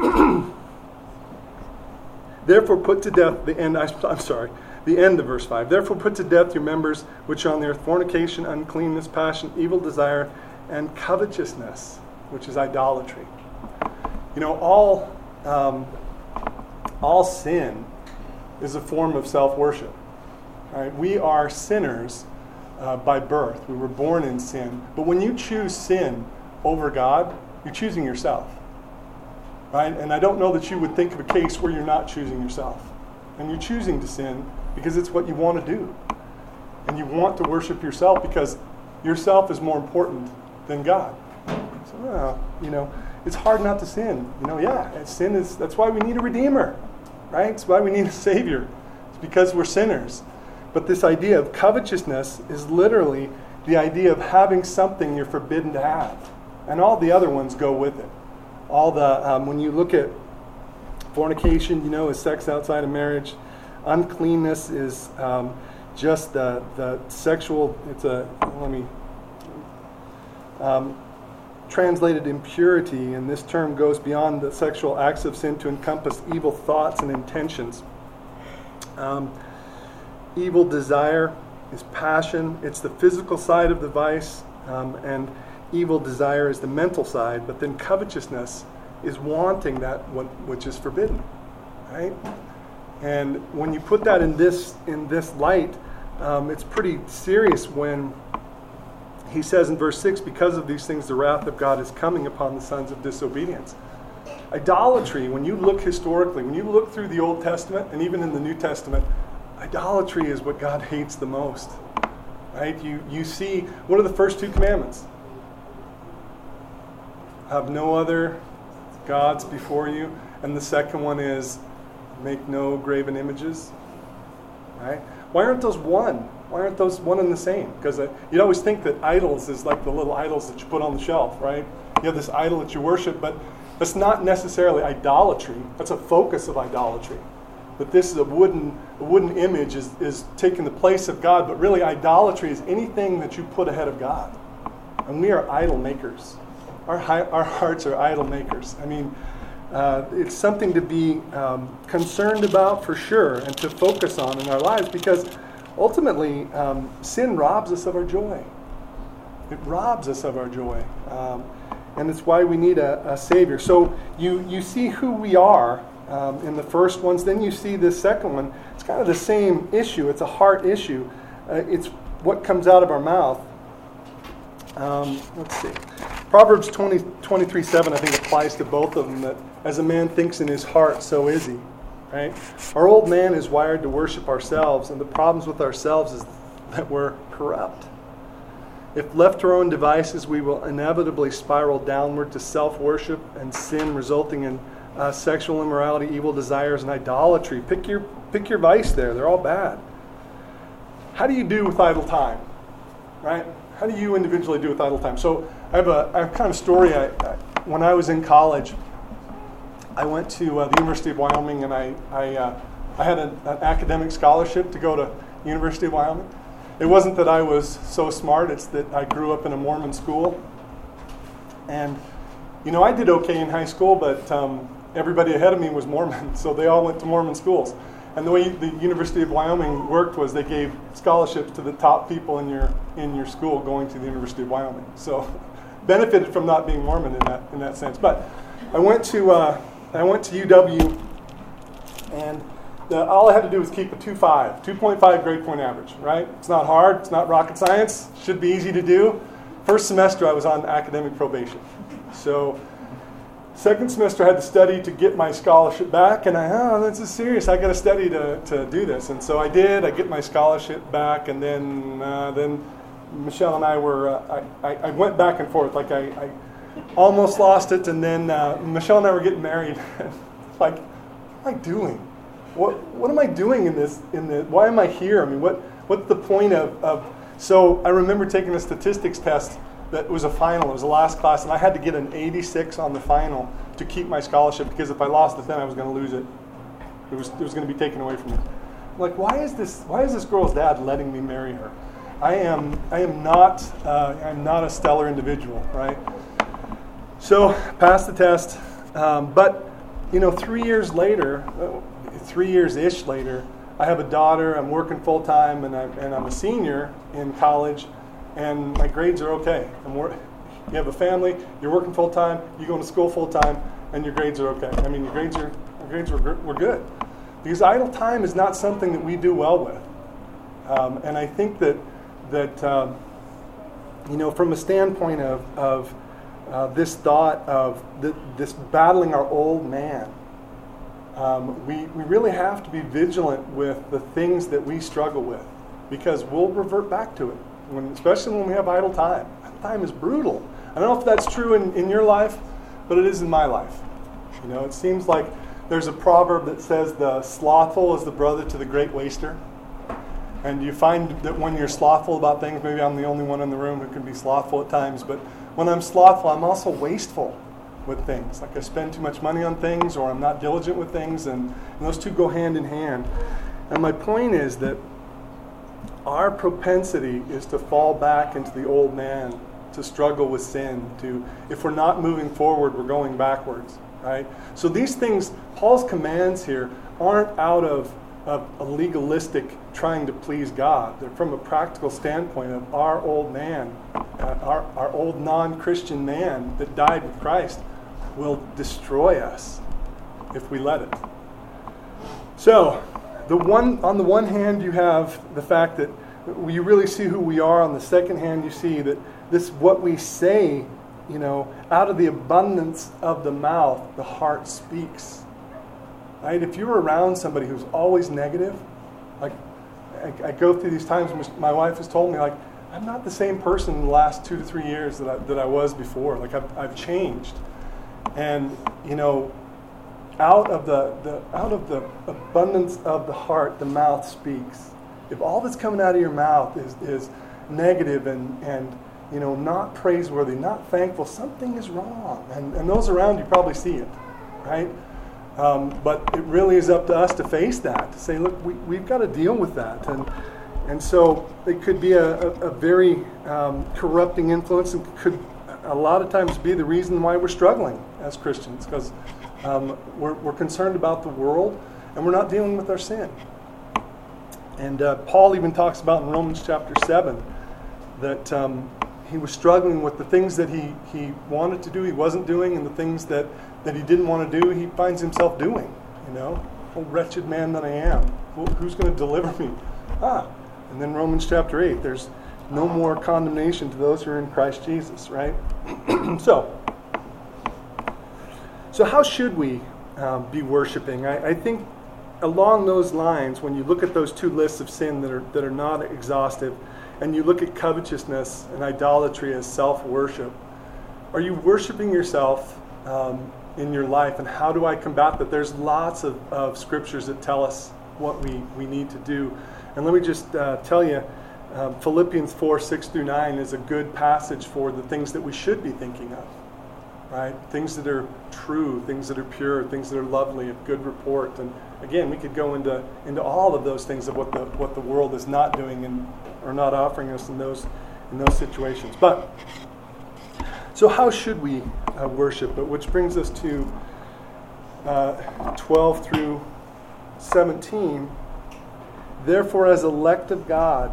therefore put to death the end, I, I'm sorry, the end of verse five. Therefore put to death your members which are on the earth, fornication, uncleanness, passion, evil desire, and covetousness, which is idolatry. You know, all, um, all sin is a form of self-worship. Right? We are sinners Uh, by birth. We were born in sin. But when you choose sin over God, you're choosing yourself. Right? And I don't know that you would think of a case where you're not choosing yourself. And you're choosing to sin because it's what you want to do. And you want to worship yourself because yourself is more important than God. So, uh, you know, it's hard not to sin. You know, yeah, sin is, that's why we need a redeemer. Right? It's why we need a savior. It's because we're sinners. But this idea of covetousness is literally the idea of having something you're forbidden to have. And all the other ones go with it. All the, um, when you look at fornication, you know, is sex outside of marriage. Uncleanness is um, just the, the sexual, it's a, let me, um, translated impurity, and this term goes beyond the sexual acts of sin to encompass evil thoughts and intentions. Um, Evil desire is passion. It's the physical side of the vice, um, and evil desire is the mental side. But then covetousness is wanting that what, which is forbidden, right? And when you put that in this in this light, um, it's pretty serious when he says in verse six, because of these things the wrath of God is coming upon the sons of disobedience. Idolatry, when you look historically, when you look through the Old Testament and even in the New Testament, idolatry is what God hates the most, right? You you see, what are the first two commandments? Have no other gods before you. And the second one is, make no graven images, right? Why aren't those one? Why aren't those one and the same? Because uh, you'd always think that idols is like the little idols that you put on the shelf, right? You have this idol that you worship, but that's not necessarily idolatry. That's a focus of idolatry. But this is a wooden a wooden image is, is taking the place of God. But really, idolatry is anything that you put ahead of God. And we are idol makers. Our, hi, our hearts are idol makers. I mean, uh, it's something to be um, concerned about for sure and to focus on in our lives, because ultimately, um, sin robs us of our joy. It robs us of our joy. Um, and it's why we need a, a Savior. So you, you see who we are um, in the first ones. Then you see this second one. It's kind of the same issue. It's a heart issue. Uh, it's what comes out of our mouth. Um, let's see. Proverbs twenty, twenty-three seven, I think, applies to both of them, that as a man thinks in his heart, so is he. Right? Our old man is wired to worship ourselves, and the problems with ourselves is that we're corrupt. If left to our own devices, we will inevitably spiral downward to self-worship and sin, resulting in uh, sexual immorality, evil desires, and idolatry. Pick your pick your vice there. They're all bad. How do you do with idle time? Right? How do you individually do with idle time? So I have a, I have kind of story. I, I, when I was in college, I went to uh, the University of Wyoming, and I I, uh, I had an, an academic scholarship to go to University of Wyoming. It wasn't that I was so smart, it's that I grew up in a Mormon school. And, you know, I did okay in high school, but um, everybody ahead of me was Mormon, so they all went to Mormon schools. And the way the University of Wyoming worked was they gave scholarships to the top people in your in your school going to the University of Wyoming. So benefited from not being Mormon in that in that sense. But I went to uh, I went to U W, and the, all I had to do was keep a two point five, two point five grade point average. Right? It's not hard. It's not rocket science. Should be easy to do. First semester I was on academic probation. So second semester I had to study to get my scholarship back, and I, oh, this is serious. I got to study to, to do this, and so I did. I get my scholarship back, and then uh, then Michelle and I were. Uh, I, I I went back and forth. Like I, I almost lost it, and then uh, Michelle and I were getting married. Like, what am I doing? What what am I doing in this? In the why am I here? I mean, what what's the point of of? So I remember taking a statistics test. That was a final. It was the last class, and I had to get an eighty-six on the final to keep my scholarship, because if I lost it then I was going to lose it. It was it was going to be taken away from me. I'm like, why is this? Why is this girl's dad letting me marry her? I am I am not uh, I'm not a stellar individual, right? So passed the test, um, but you know, three years later, uh, three years ish later, I have a daughter. I'm working full time, and I'm and I'm a senior in college. And my grades are okay. I'm wor- you have a family, you're working full time, you go to school full time, and your grades are okay. I mean, your grades are your grades were gr- were good, because idle time is not something that we do well with. Um, and I think that that um, you know, from a standpoint of of uh, this thought of th- this battling our old man, um, we we really have to be vigilant with the things that we struggle with, because we'll revert back to it. When, especially when we have idle time. Time is brutal. I don't know if that's true in, in your life, but it is in my life. You know, it seems like there's a proverb that says the slothful is the brother to the great waster. And you find that when you're slothful about things, maybe I'm the only one in the room who can be slothful at times, but when I'm slothful, I'm also wasteful with things. Like I spend too much money on things, or I'm not diligent with things, and, and those two go hand in hand. And my point is that our propensity is to fall back into the old man, to struggle with sin. To, if we're not moving forward, we're going backwards, right? So these things, Paul's commands here, aren't out of, of a legalistic trying to please God. They're from a practical standpoint of our old man, uh, our, our old non-Christian man that died with Christ will destroy us if we let it. So, The one on the one hand, you have the fact that you really see who we are. On the second hand, you see that this what we say, you know, out of the abundance of the mouth, the heart speaks. Right? If you're around somebody who's always negative, like I, I go through these times. My wife has told me, like, I'm not the same person in the last two to three years that I, that I was before. Like I've I've changed, and you know. Out of the, the out of the abundance of the heart, the mouth speaks. If all that's coming out of your mouth is, is negative and, and you know, not praiseworthy, not thankful, something is wrong. And, and those around you probably see it, right? Um, but it really is up to us to face that, to say, look, we, we've got to deal with that. And and so it could be a, a, a very um, corrupting influence, and could a lot of times be the reason why we're struggling as Christians, because um, we're, we're concerned about the world and we're not dealing with our sin. And uh, Paul even talks about in Romans chapter seven that um, he was struggling with the things that he, he wanted to do, he wasn't doing, and the things that, that he didn't want to do, he finds himself doing. You know, oh wretched man that I am, well, who's going to deliver me? Ah, and then Romans chapter eight, there's no more condemnation to those who are in Christ Jesus, right? so, so how should we um, be worshiping? I, I think along those lines, when you look at those two lists of sin that are that are not exhaustive, and you look at covetousness and idolatry as self-worship, are you worshiping yourself um, in your life? And how do I combat that? There's lots of, of scriptures that tell us what we, we need to do. And let me just uh, tell you, um, Philippians four, six through nine is a good passage for the things that we should be thinking of, right? Things that are true, things that are pure, things that are lovely, of good report. And again, we could go into into all of those things of what the what the world is not doing and or not offering us in those in those situations. But so how should we uh, worship? But which brings us to uh, twelve through seventeen. Therefore, as elect of God,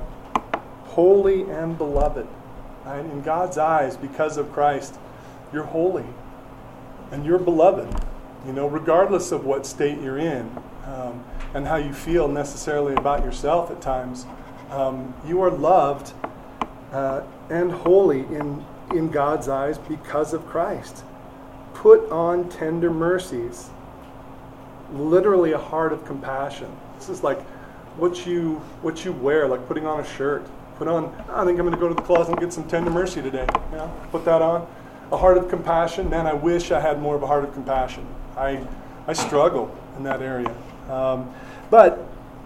holy and beloved, right? In God's eyes, because of Christ, you're holy and you're beloved. You know, regardless of what state you're in um, and how you feel necessarily about yourself at times, um, you are loved uh, and holy in in God's eyes because of Christ. Put on tender mercies, literally a heart of compassion. This is like what you what you wear, like putting on a shirt. Put on, I think I'm going to go to the closet and get some tender mercy today. You know, put that on. A heart of compassion. Man, I wish I had more of a heart of compassion. I I struggle in that area. Um, but,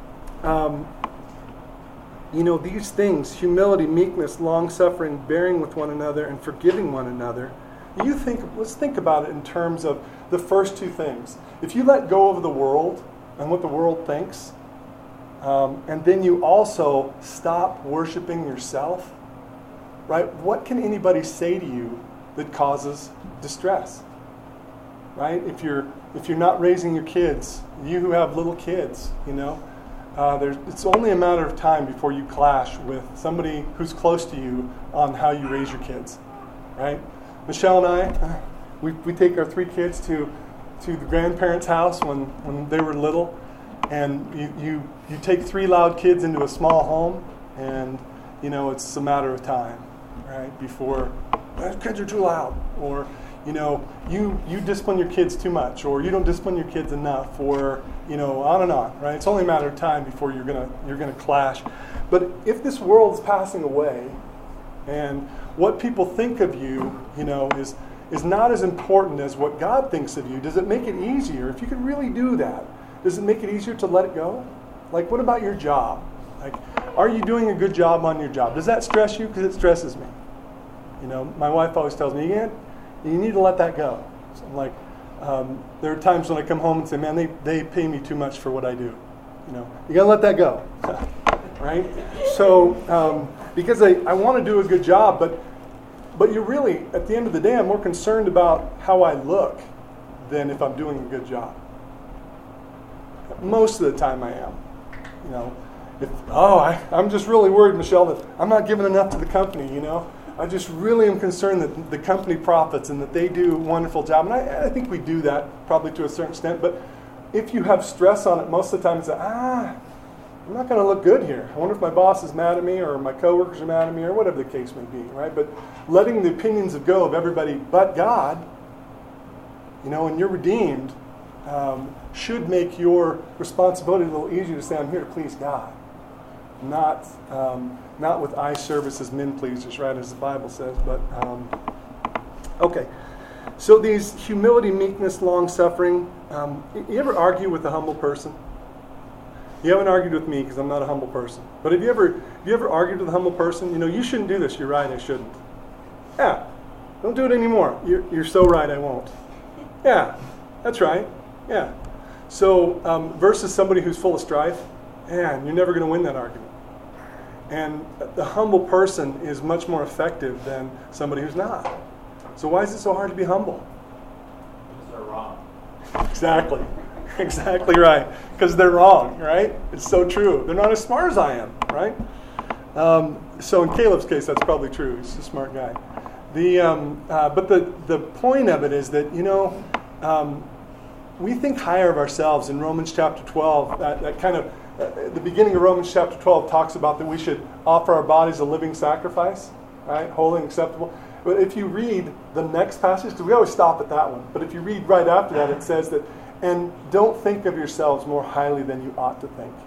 um, you know, these things, humility, meekness, long-suffering, bearing with one another, and forgiving one another, you think, let's think about it in terms of the first two things. If you let go of the world and what the world thinks, um, and then you also stop worshiping yourself, right? What can anybody say to you that causes distress? Right? If you're if you're not raising your kids, you who have little kids, you know, uh, there's it's only a matter of time before you clash with somebody who's close to you on how you raise your kids, right? Michelle and I, we we take our three kids to to the grandparents' house when, when they were little, and you, you you take three loud kids into a small home, and you know it's a matter of time, right? Before those kids are too loud, or you know, you, you discipline your kids too much, or you don't discipline your kids enough, or you know, on and on, right? It's only a matter of time before you're gonna you're gonna clash. But if this world's passing away, and what people think of you, you know, is is not as important as what God thinks of you, does it make it easier? If you could really do that, does it make it easier to let it go? Like, what about your job? Like, are you doing a good job on your job? Does that stress you? Because it stresses me. You know, my wife always tells me, yeah, you need to let that go. So I'm like, um, there are times when I come home and say, man, they, they pay me too much for what I do. You know, you got to let that go, right? So, um, because I, I want to do a good job, but but you're really, at the end of the day, I'm more concerned about how I look than if I'm doing a good job. Most of the time I am. You know, if, oh, I, I'm just really worried, Michelle, that I'm not giving enough to the company, you know. I just really am concerned that the company profits and that they do a wonderful job. And I, I think we do that probably to a certain extent. But if you have stress on it, most of the time it's like, ah, I'm not going to look good here. I wonder if my boss is mad at me or my coworkers are mad at me or whatever the case may be, right? But letting the opinions of go of everybody but God, you know, and you're redeemed, um, should make your responsibility a little easier to say, I'm here to please God. Not um, not with eye service as men pleasers, right, as the Bible says. But, um, okay. So these humility, meekness, long-suffering. Um, you ever argue with a humble person? You haven't argued with me because I'm not a humble person. But have you ever have you ever argued with a humble person? You know, you shouldn't do this. You're right, I shouldn't. Yeah. Don't do it anymore. You're, you're so right, I won't. Yeah, that's right. Yeah. So um, versus somebody who's full of strife, man, you're never going to win that argument. And the humble person is much more effective than somebody who's not. So why is it so hard to be humble? Because they're wrong. Exactly. Exactly right. Because they're wrong, right? It's so true. They're not as smart as I am, right? Um, so in Caleb's case, that's probably true. He's a smart guy. The um, uh, but the the point of it is that, you know, um, we think higher of ourselves. In Romans chapter twelve, that, that kind of uh, the beginning of Romans chapter twelve talks about that we should offer our bodies a living sacrifice, right, holy and acceptable. But if you read the next passage, because we always stop at that one, but if you read right after that, it says that, and don't think of yourselves more highly than you ought to think.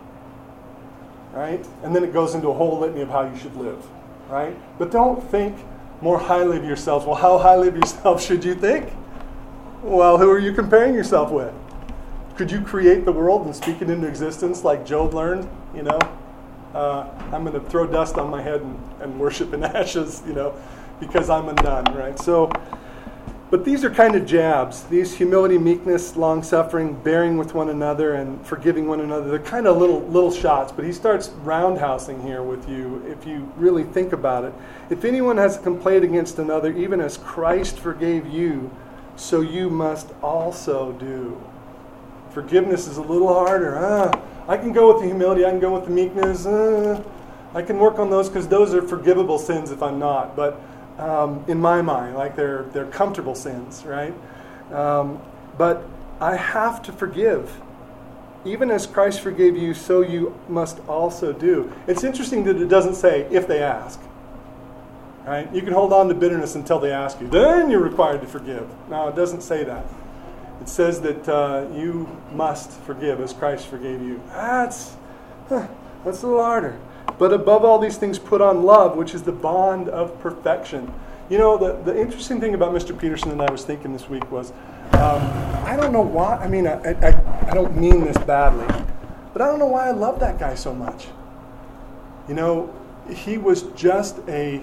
Right? And then it goes into a whole litany of how you should live. Right? But don't think more highly of yourselves. Well, how highly of yourself should you think? Well, who are you comparing yourself with? Could you create the world and speak it into existence like Job learned? You know, uh, I'm going to throw dust on my head and, and worship in ashes, you know, because I'm undone, right? So, but these are kind of jabs. These humility, meekness, long-suffering, bearing with one another, and forgiving one another. They're kind of little little shots, but he starts roundhousing here with you if you really think about it. If anyone has a complaint against another, even as Christ forgave you, so you must also do. Forgiveness is a little harder. Ah, I can go with the humility. I can go with the meekness. Uh, I can work on those because those are forgivable sins if I'm not. But Um, in my mind, like they're they're comfortable sins, right? Um, but I have to forgive. Even as Christ forgave you, so you must also do. It's interesting that it doesn't say if they ask, right? You can hold on to bitterness until they ask you. Then you're required to forgive. No, it doesn't say that. It says that uh, you must forgive as Christ forgave you. That's, huh, that's a little harder. But above all these things, put on love, which is the bond of perfection. You know, the, the interesting thing about Mister Peterson and I was thinking this week was, um, I don't know why, I mean, I, I, I don't mean this badly, but I don't know why I love that guy so much. You know, he was just a,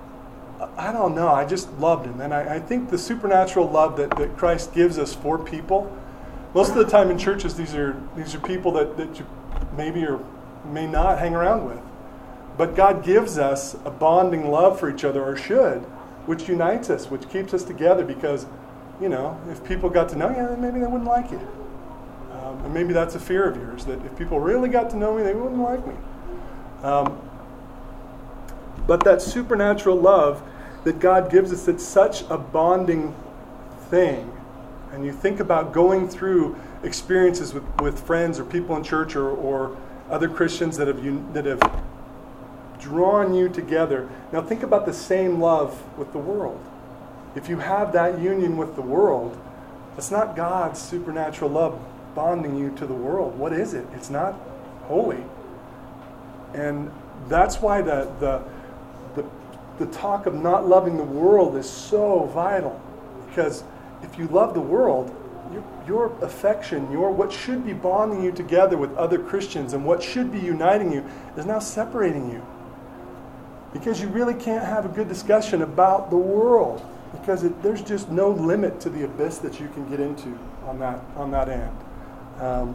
I don't know, I just loved him. And I, I think the supernatural love that, that Christ gives us for people, most of the time in churches, these are these are people that, that you maybe or may not hang around with. But God gives us a bonding love for each other, or should, which unites us, which keeps us together because, you know, if people got to know you, then maybe they wouldn't like you. Um, and maybe that's a fear of yours, that if people really got to know me, they wouldn't like me. Um, but that supernatural love that God gives us, it's such a bonding thing. And you think about going through experiences with, with friends or people in church or, or other Christians that have that have drawn you together. Now think about the same love with the world. If you have that union with the world, it's not God's supernatural love bonding you to the world. What is it? It's not holy. And that's why the the the, the talk of not loving the world is so vital. Because if you love the world, Your, your affection, your what should be bonding you together with other Christians and what should be uniting you is now separating you. Because you really can't have a good discussion about the world because it, there's just no limit to the abyss that you can get into on that on that end. Um,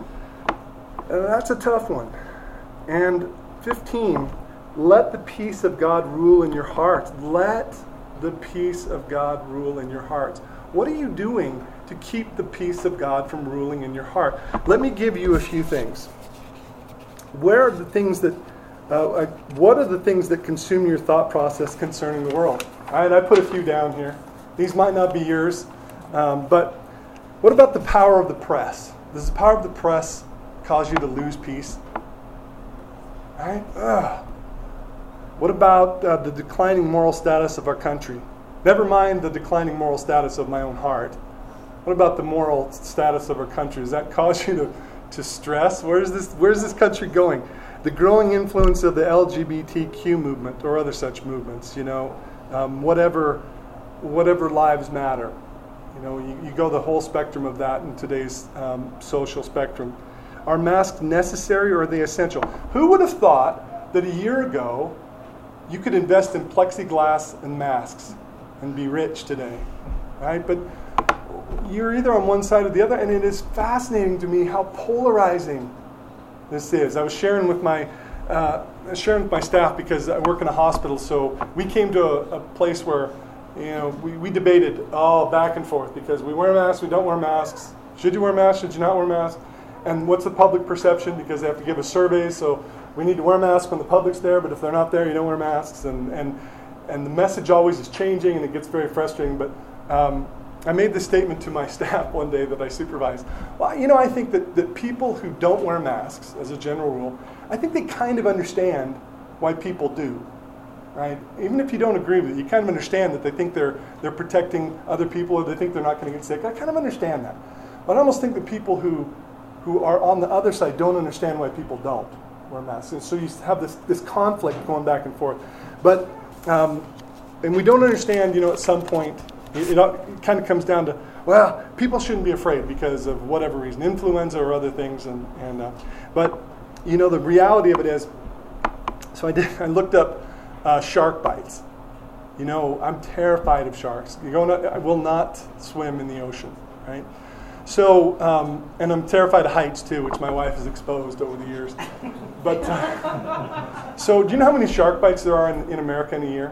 and that's a tough one. And fifteen, let the peace of God rule in your hearts. Let the peace of God rule in your hearts. What are you doing to keep the peace of God from ruling in your heart? Let me give you a few things. Where are the things that, uh, what are the things that consume your thought process concerning the world? All right, I put a few down here. These might not be yours, um, but what about the power of the press? Does the power of the press cause you to lose peace? All right. Ugh. What about uh, the declining moral status of our country? Never mind the declining moral status of my own heart. What about the moral status of our country? Does that cause you to, to stress? Where's this, where's this country going? The growing influence of the L G B T Q movement or other such movements, you know, um, whatever, whatever lives matter. You know, you, you go the whole spectrum of that in today's um, social spectrum. Are masks necessary or are they essential? Who would have thought that a year ago you could invest in plexiglass and masks and be rich today, right? But you're either on one side or the other, and it is fascinating to me how polarizing this is. I was sharing with my uh, sharing with my staff because I work in a hospital, so we came to a, a place where, you know, we, we debated all back and forth because we wear masks, we don't wear masks. Should you wear masks? Should you not wear masks? And what's the public perception? Because they have to give us surveys, so we need to wear masks when the public's there, but if they're not there, you don't wear masks. And and, and the message always is changing, and it gets very frustrating. But um, I made this statement to my staff one day that I supervised. Well, you know, I think that, that people who don't wear masks, as a general rule, I think they kind of understand why people do. Right? Even if you don't agree with it, you kind of understand that they think they're they're protecting other people, or they think they're not going to get sick. I kind of understand that. But I almost think that people who who are on the other side don't understand why people don't wear masks. And so you have this, this conflict going back and forth. But, um, and we don't understand, you know, at some point, it, it, it kind of comes down to, well, people shouldn't be afraid because of whatever reason, influenza or other things. And, and uh, but, you know, the reality of it is, so I did, I looked up uh, shark bites. You know, I'm terrified of sharks. You go not, I will not swim in the ocean, right? So, um, and I'm terrified of heights too, which my wife has exposed over the years. But, uh, so do you know how many shark bites there are in, in America in a year?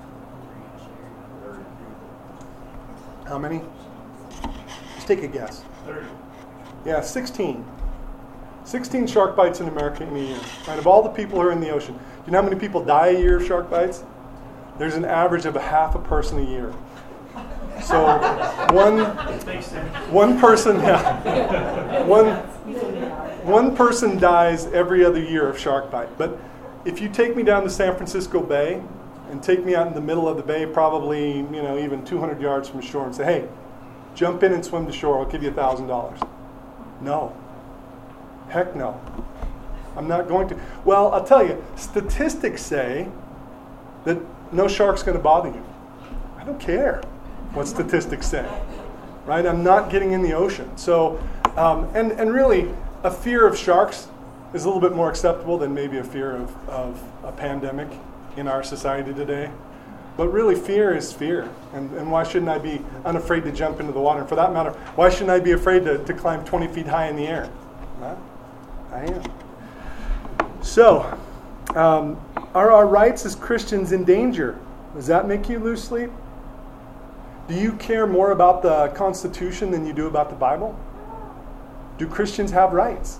How many? Just take a guess. thirty. Yeah, sixteen. sixteen shark bites in America in a year. Right, of all the people who are in the ocean, do you know how many people die a year of shark bites? There's an average of a half a person a year. So one one person yeah, one one person dies every other year of shark bite. But if you take me down to San Francisco Bay and take me out in the middle of the bay, probably you know even two hundred yards from shore, and say, "Hey, jump in and swim to shore. I'll give you a thousand dollars." No, heck no, I'm not going to. Well, I'll tell you, statistics say that no shark's going to bother you. I don't care what statistics say, right? I'm not getting in the ocean. So, um, and, and really, a fear of sharks is a little bit more acceptable than maybe a fear of, of a pandemic in our society today. But really, fear is fear. And, and why shouldn't I be unafraid to jump into the water? And for that matter, why shouldn't I be afraid to, to climb twenty feet high in the air? Well, I am. So, um, are our rights as Christians in danger? Does that make you lose sleep? Do you care more about the Constitution than you do about the Bible? Do Christians have rights?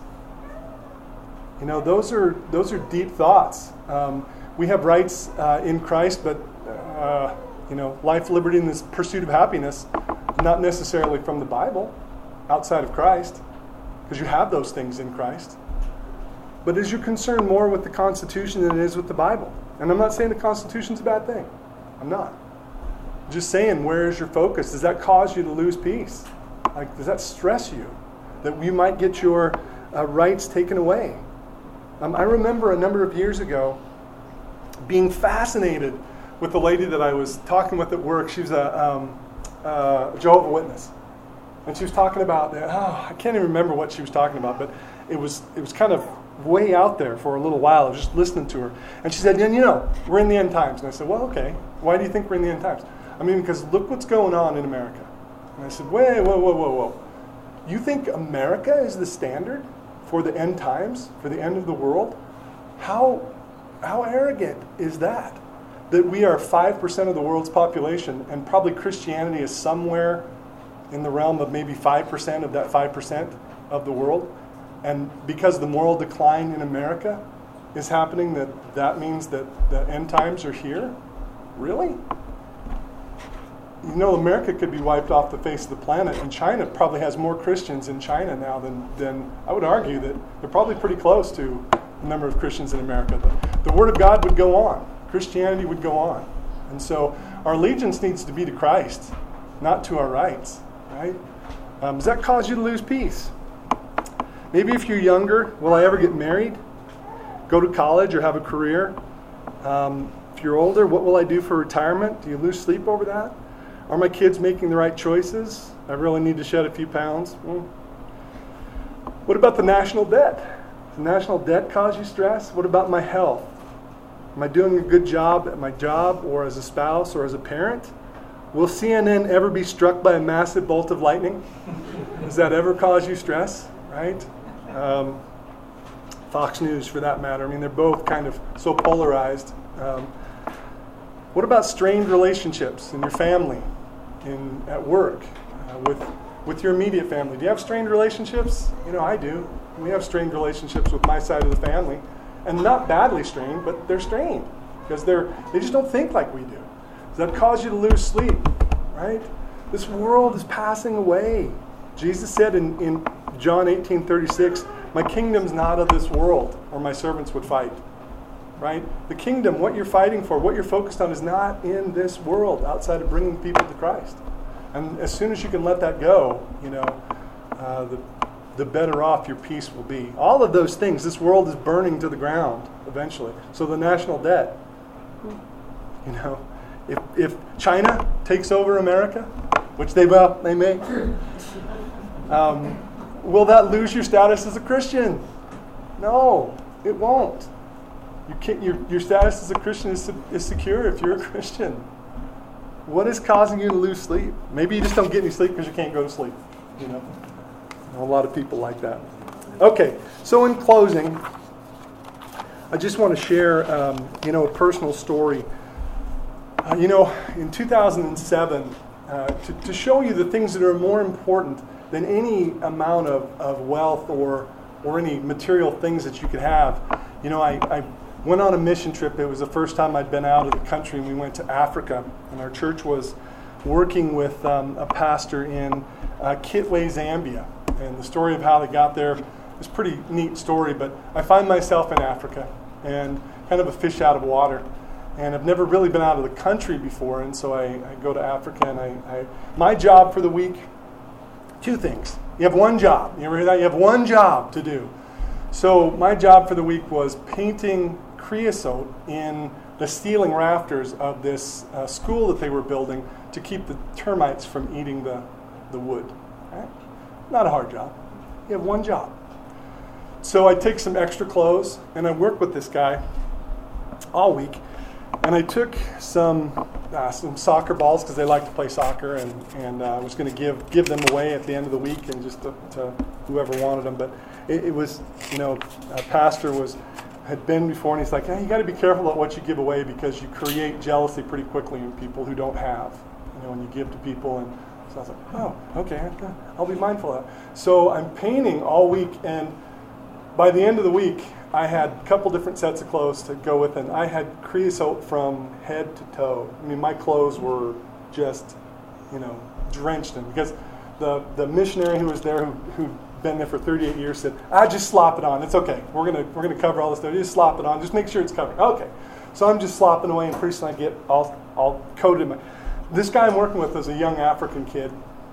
You know, those are those are deep thoughts. Um, we have rights uh, in Christ, but uh, you know, life, liberty, and this pursuit of happiness, not necessarily from the Bible, outside of Christ, because you have those things in Christ. But is your concern more with the Constitution than it is with the Bible? And I'm not saying the Constitution's a bad thing. I'm not. Just saying, where is your focus? Does that cause you to lose peace? Like, does that stress you? That you might get your uh, rights taken away? Um, I remember a number of years ago being fascinated with the lady that I was talking with at work. She was a, um, uh, a Jehovah's Witness. And she was talking about, oh, I can't even remember what she was talking about, but it was it was kind of way out there for a little while. I was just listening to her. And she said, you know, we're in the end times. And I said, well, okay. Why do you think we're in the end times? I mean, because look what's going on in America. And I said, wait, whoa, whoa, whoa, whoa. You think America is the standard for the end times, for the end of the world? How, how arrogant is that? That we are five percent of the world's population, and probably Christianity is somewhere in the realm of maybe five percent of that five percent of the world. And because the moral decline in America is happening, that that means that the end times are here? Really? You know, America could be wiped off the face of the planet, and China probably has more Christians in China now than, than I would argue that they're probably pretty close to the number of Christians in America. The, the Word of God would go on. Christianity would go on. And so our allegiance needs to be to Christ, not to our rights, right? Um, does that cause you to lose peace? Maybe if you're younger, will I ever get married? Go to college or have a career? Um, if you're older, what will I do for retirement? Do you lose sleep over that? Are my kids making the right choices? I really need to shed a few pounds. Well, what about the national debt? Does the national debt cause you stress? What about my health? Am I doing a good job at my job or as a spouse or as a parent? Will C N N ever be struck by a massive bolt of lightning? Does that ever cause you stress, right? Um, Fox News, for that matter. I mean, they're both kind of so polarized. Um, what about strained relationships in your family, in at work, uh, with with your immediate family? Do you have strained relationships? You know, I do. We have strained relationships with my side of the family, and not badly strained, but they're strained because they're they just don't think like we do. Does that cause you to lose sleep? Right? This world is passing away. Jesus said in, in John eighteen thirty-six, "My kingdom's not of this world, or my servants would fight." Right? The kingdom, what you're fighting for, what you're focused on, is not in this world outside of bringing people to Christ. And as soon as you can let that go, you know, uh, the, the better off your peace will be. All of those things, this world is burning to the ground eventually. So the national debt, you know, if if China takes over America, which they will, they may, um, will that lose your status as a Christian? No, it won't. You can't, your, your status as a Christian is, is secure if you're a Christian. What is causing you to lose sleep? Maybe you just don't get any sleep because you can't go to sleep. You know, a lot of people like that. Okay, so in closing, I just want to share, um, you know, a personal story. Uh, you know, in two thousand seven, uh, to, to show you the things that are more important than any amount of, of wealth or or any material things that you could have. You know, I, I went on a mission trip. It was the first time I'd been out of the country, and we went to Africa. And our church was working with um, a pastor in uh, Kitwe, Zambia. And the story of how they got there is a pretty neat story, but I find myself in Africa and kind of a fish out of water. And I've never really been out of the country before, and so I, I go to Africa, and I, I my job for the week, two things. You have one job. You ever hear that? You have one job to do. So my job for the week was painting creosote in the ceiling rafters of this uh, school that they were building to keep the termites from eating the, the wood. Right? Not a hard job. You have one job. So I take some extra clothes, and I work with this guy all week. And I took some uh, some soccer balls because they like to play soccer, and and uh, I was going to give give them away at the end of the week, and just to, to whoever wanted them. But it, it was, you know, a pastor was had been before, and he's like, hey, you got to be careful about what you give away because you create jealousy pretty quickly in people who don't have. You know, when you give to people, and so I was like, oh, okay, I'll be mindful of that. So I'm painting all week, and by the end of the week, I had a couple different sets of clothes to go with, and I had creosote from head to toe. I mean, my clothes were just, you know, drenched in, because the, the missionary who was there, who who'd been there for thirty-eight years, said, "Ah, just slop it on. It's okay. We're gonna we're gonna cover all this stuff. Just slop it on. Just make sure it's covered." Okay. So I'm just slopping away, and pretty soon I get all all coated in my. This guy I'm working with was a young African kid,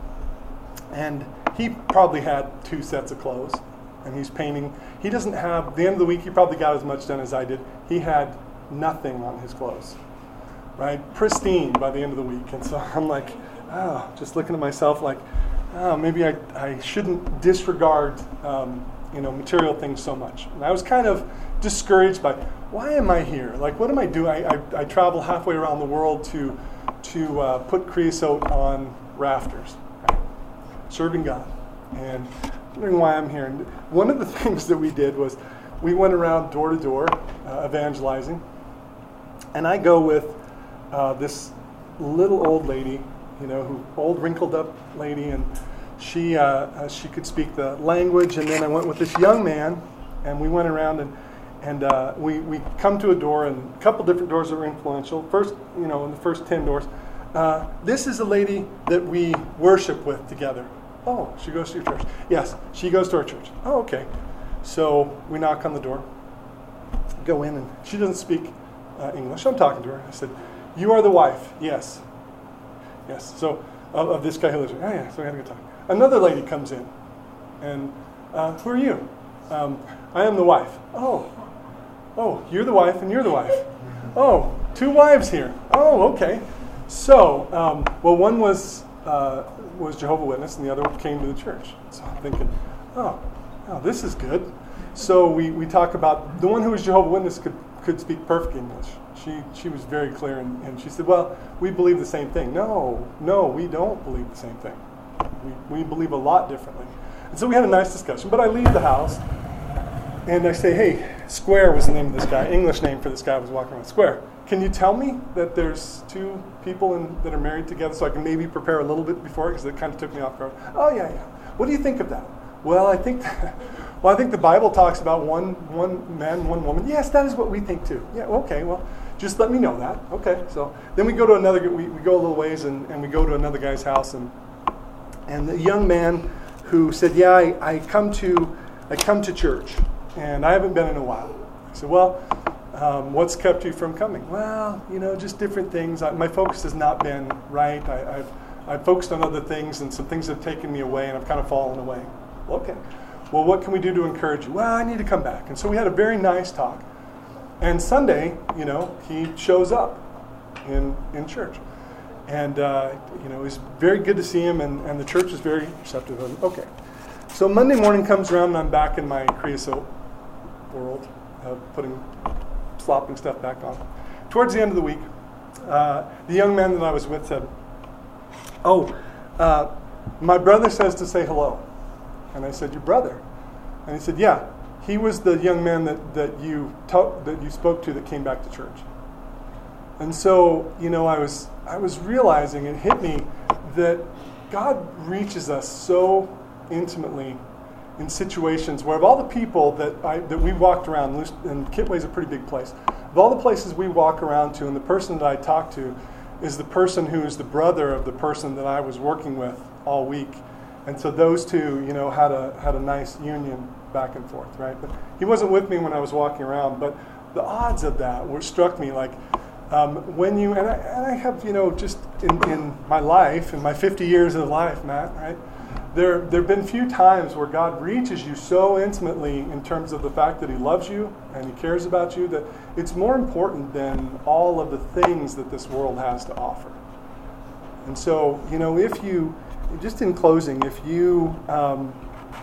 and he probably had two sets of clothes. And he's painting. He doesn't have, at the end of the week, he probably got as much done as I did. He had nothing on his clothes, right? Pristine by the end of the week. And so I'm like, oh, just looking at myself like, oh, maybe I, I shouldn't disregard, um, you know, material things so much. And I was kind of discouraged by, why am I here? Like, what am I doing? I, I, I travel halfway around the world to, to uh, put creosote on rafters, right? Serving God. And wondering why I'm here. And one of the things that we did was we went around door to door uh, evangelizing, and I go with uh, this little old lady, you know, who old wrinkled up lady, and she uh, uh, she could speak the language. And then I went with this young man, and we went around and and uh, we we come to a door, and a couple different doors that were influential. First, you know, in the first ten doors, uh, this is a lady that we worship with together. Oh, she goes to your church. Yes, she goes to our church. Oh, okay. So we knock on the door, go in, and she doesn't speak uh, English. I'm talking to her. I said, "You are the wife." Yes. Yes. So of, of this guy who lives here. Oh, yeah. So we had a good time. Another lady comes in, and uh, who are you? Um, I am the wife. Oh. Oh, you're the wife, and you're the wife. Oh, two wives here. Oh, okay. So, um, well, one was. Uh, was Jehovah's Witness, and the other one came to the church. So I'm thinking, oh, oh, this is good. So we, we talk about, the one who was Jehovah's Witness could could speak perfect English. She she was very clear, and, and she said, well, we believe the same thing. No, no, we don't believe the same thing. We, we believe a lot differently. And so we had a nice discussion, but I leave the house, and I say, hey, Square was the name of this guy, English name for this guy I was walking around. Square, can you tell me that there's two people in, that are married together so I can maybe prepare a little bit before, because it kind of took me off guard. Oh, yeah, yeah. What do you think of that? Well, I think well, I think the Bible talks about one one man, one woman. Yes, that is what we think too. Yeah, okay, well, just let me know that. Okay, so then we go to another, we, we go a little ways, and, and we go to another guy's house, and and the young man who said, yeah, I, I come to I come to church, and I haven't been in a while. I said, well, um, what's kept you from coming? Well, you know, just different things. I, my focus has not been right. I, I've I've focused on other things, and some things have taken me away, and I've kind of fallen away. Okay. Well, what can we do to encourage you? Well, I need to come back. And so we had a very nice talk. And Sunday, you know, he shows up in in church. And, uh, you know, it was very good to see him, and, and the church was very receptive of him. Okay. So Monday morning comes around, and I'm back in my creosote world, uh, putting, slopping stuff back on. Towards the end of the week, uh, the young man that I was with said, oh, uh, my brother says to say hello. And I said, your brother? And he said, yeah, he was the young man that, that you talk, that you spoke to that came back to church. And so, you know, I was I was realizing, it hit me, that God reaches us so intimately in situations where, of all the people that I that we walked around, and Kitway's a pretty big place, of all the places we walk around to, and the person that I talk to is the person who is the brother of the person that I was working with all week. And so those two, you know, had a had a nice union back and forth, right? But he wasn't with me when I was walking around. But the odds of that were struck me like um, when you and I, and I have, you know, just in, in my life, in my fifty years of life, Matt, right? There there've been few times where God reaches you so intimately in terms of the fact that He loves you and He cares about you, that it's more important than all of the things that this world has to offer. And so, you know, if you Just in closing, if you um,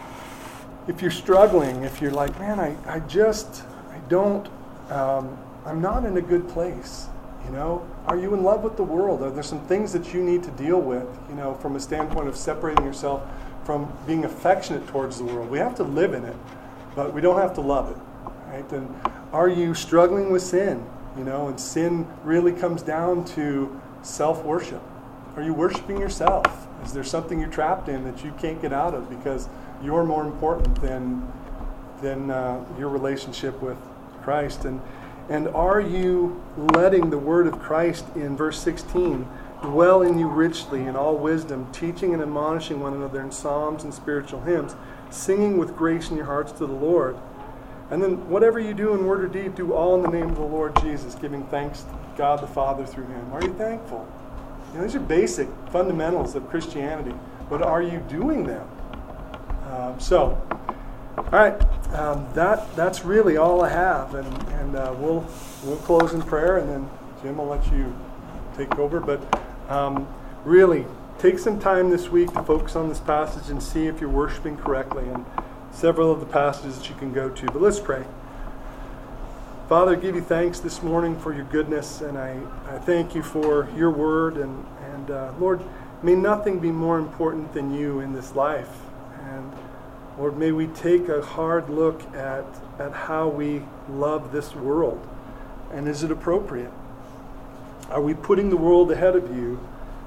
if you're struggling, if you're like, man, I, I just I don't um, I'm not in a good place, you know, are you in love with the world? Are there some things that you need to deal with, you know, from a standpoint of separating yourself from being affectionate towards the world? We have to live in it, but we don't have to love it, right? And are you struggling with sin, you know, and sin really comes down to self-worship? Are you worshiping yourself? Is there something you're trapped in that you can't get out of because you're more important than than uh, your relationship with Christ? And and are you letting the word of Christ in verse sixteen dwell in you richly in all wisdom, teaching and admonishing one another in psalms and spiritual hymns, singing with grace in your hearts to the Lord? And then whatever you do in word or deed, do all in the name of the Lord Jesus, giving thanks to God the Father through Him. Are you thankful? You know, these are basic fundamentals of Christianity, but are you doing them? Um, so, all right, um, that that's really all I have, and and uh, we'll we'll close in prayer, and then Jim, I'll let you take over. But um, really, take some time this week to focus on this passage and see if you're worshiping correctly, and several of the passages that you can go to. But let's pray. Father, I give you thanks this morning for your goodness, and I, I thank you for your word. And, and uh, Lord, may nothing be more important than you in this life. And Lord, may we take a hard look at, at how we love this world. And is it appropriate? Are we putting the world ahead of you?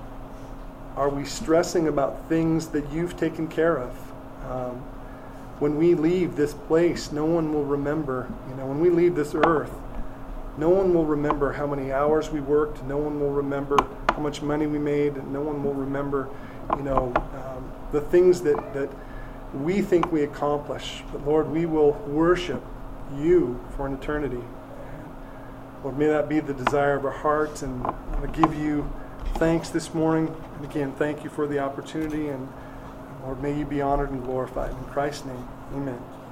Are we stressing about things that you've taken care of? Um, When we leave this place, no one will remember, you know, when we leave this earth, no one will remember how many hours we worked. No one will remember how much money we made. And no one will remember, you know, um, the things that, that we think we accomplish. But Lord, we will worship you for an eternity. Lord, may that be the desire of our hearts. And I want to give you thanks this morning. And again, thank you for the opportunity. And Lord, may you be honored and glorified. In Christ's name, amen.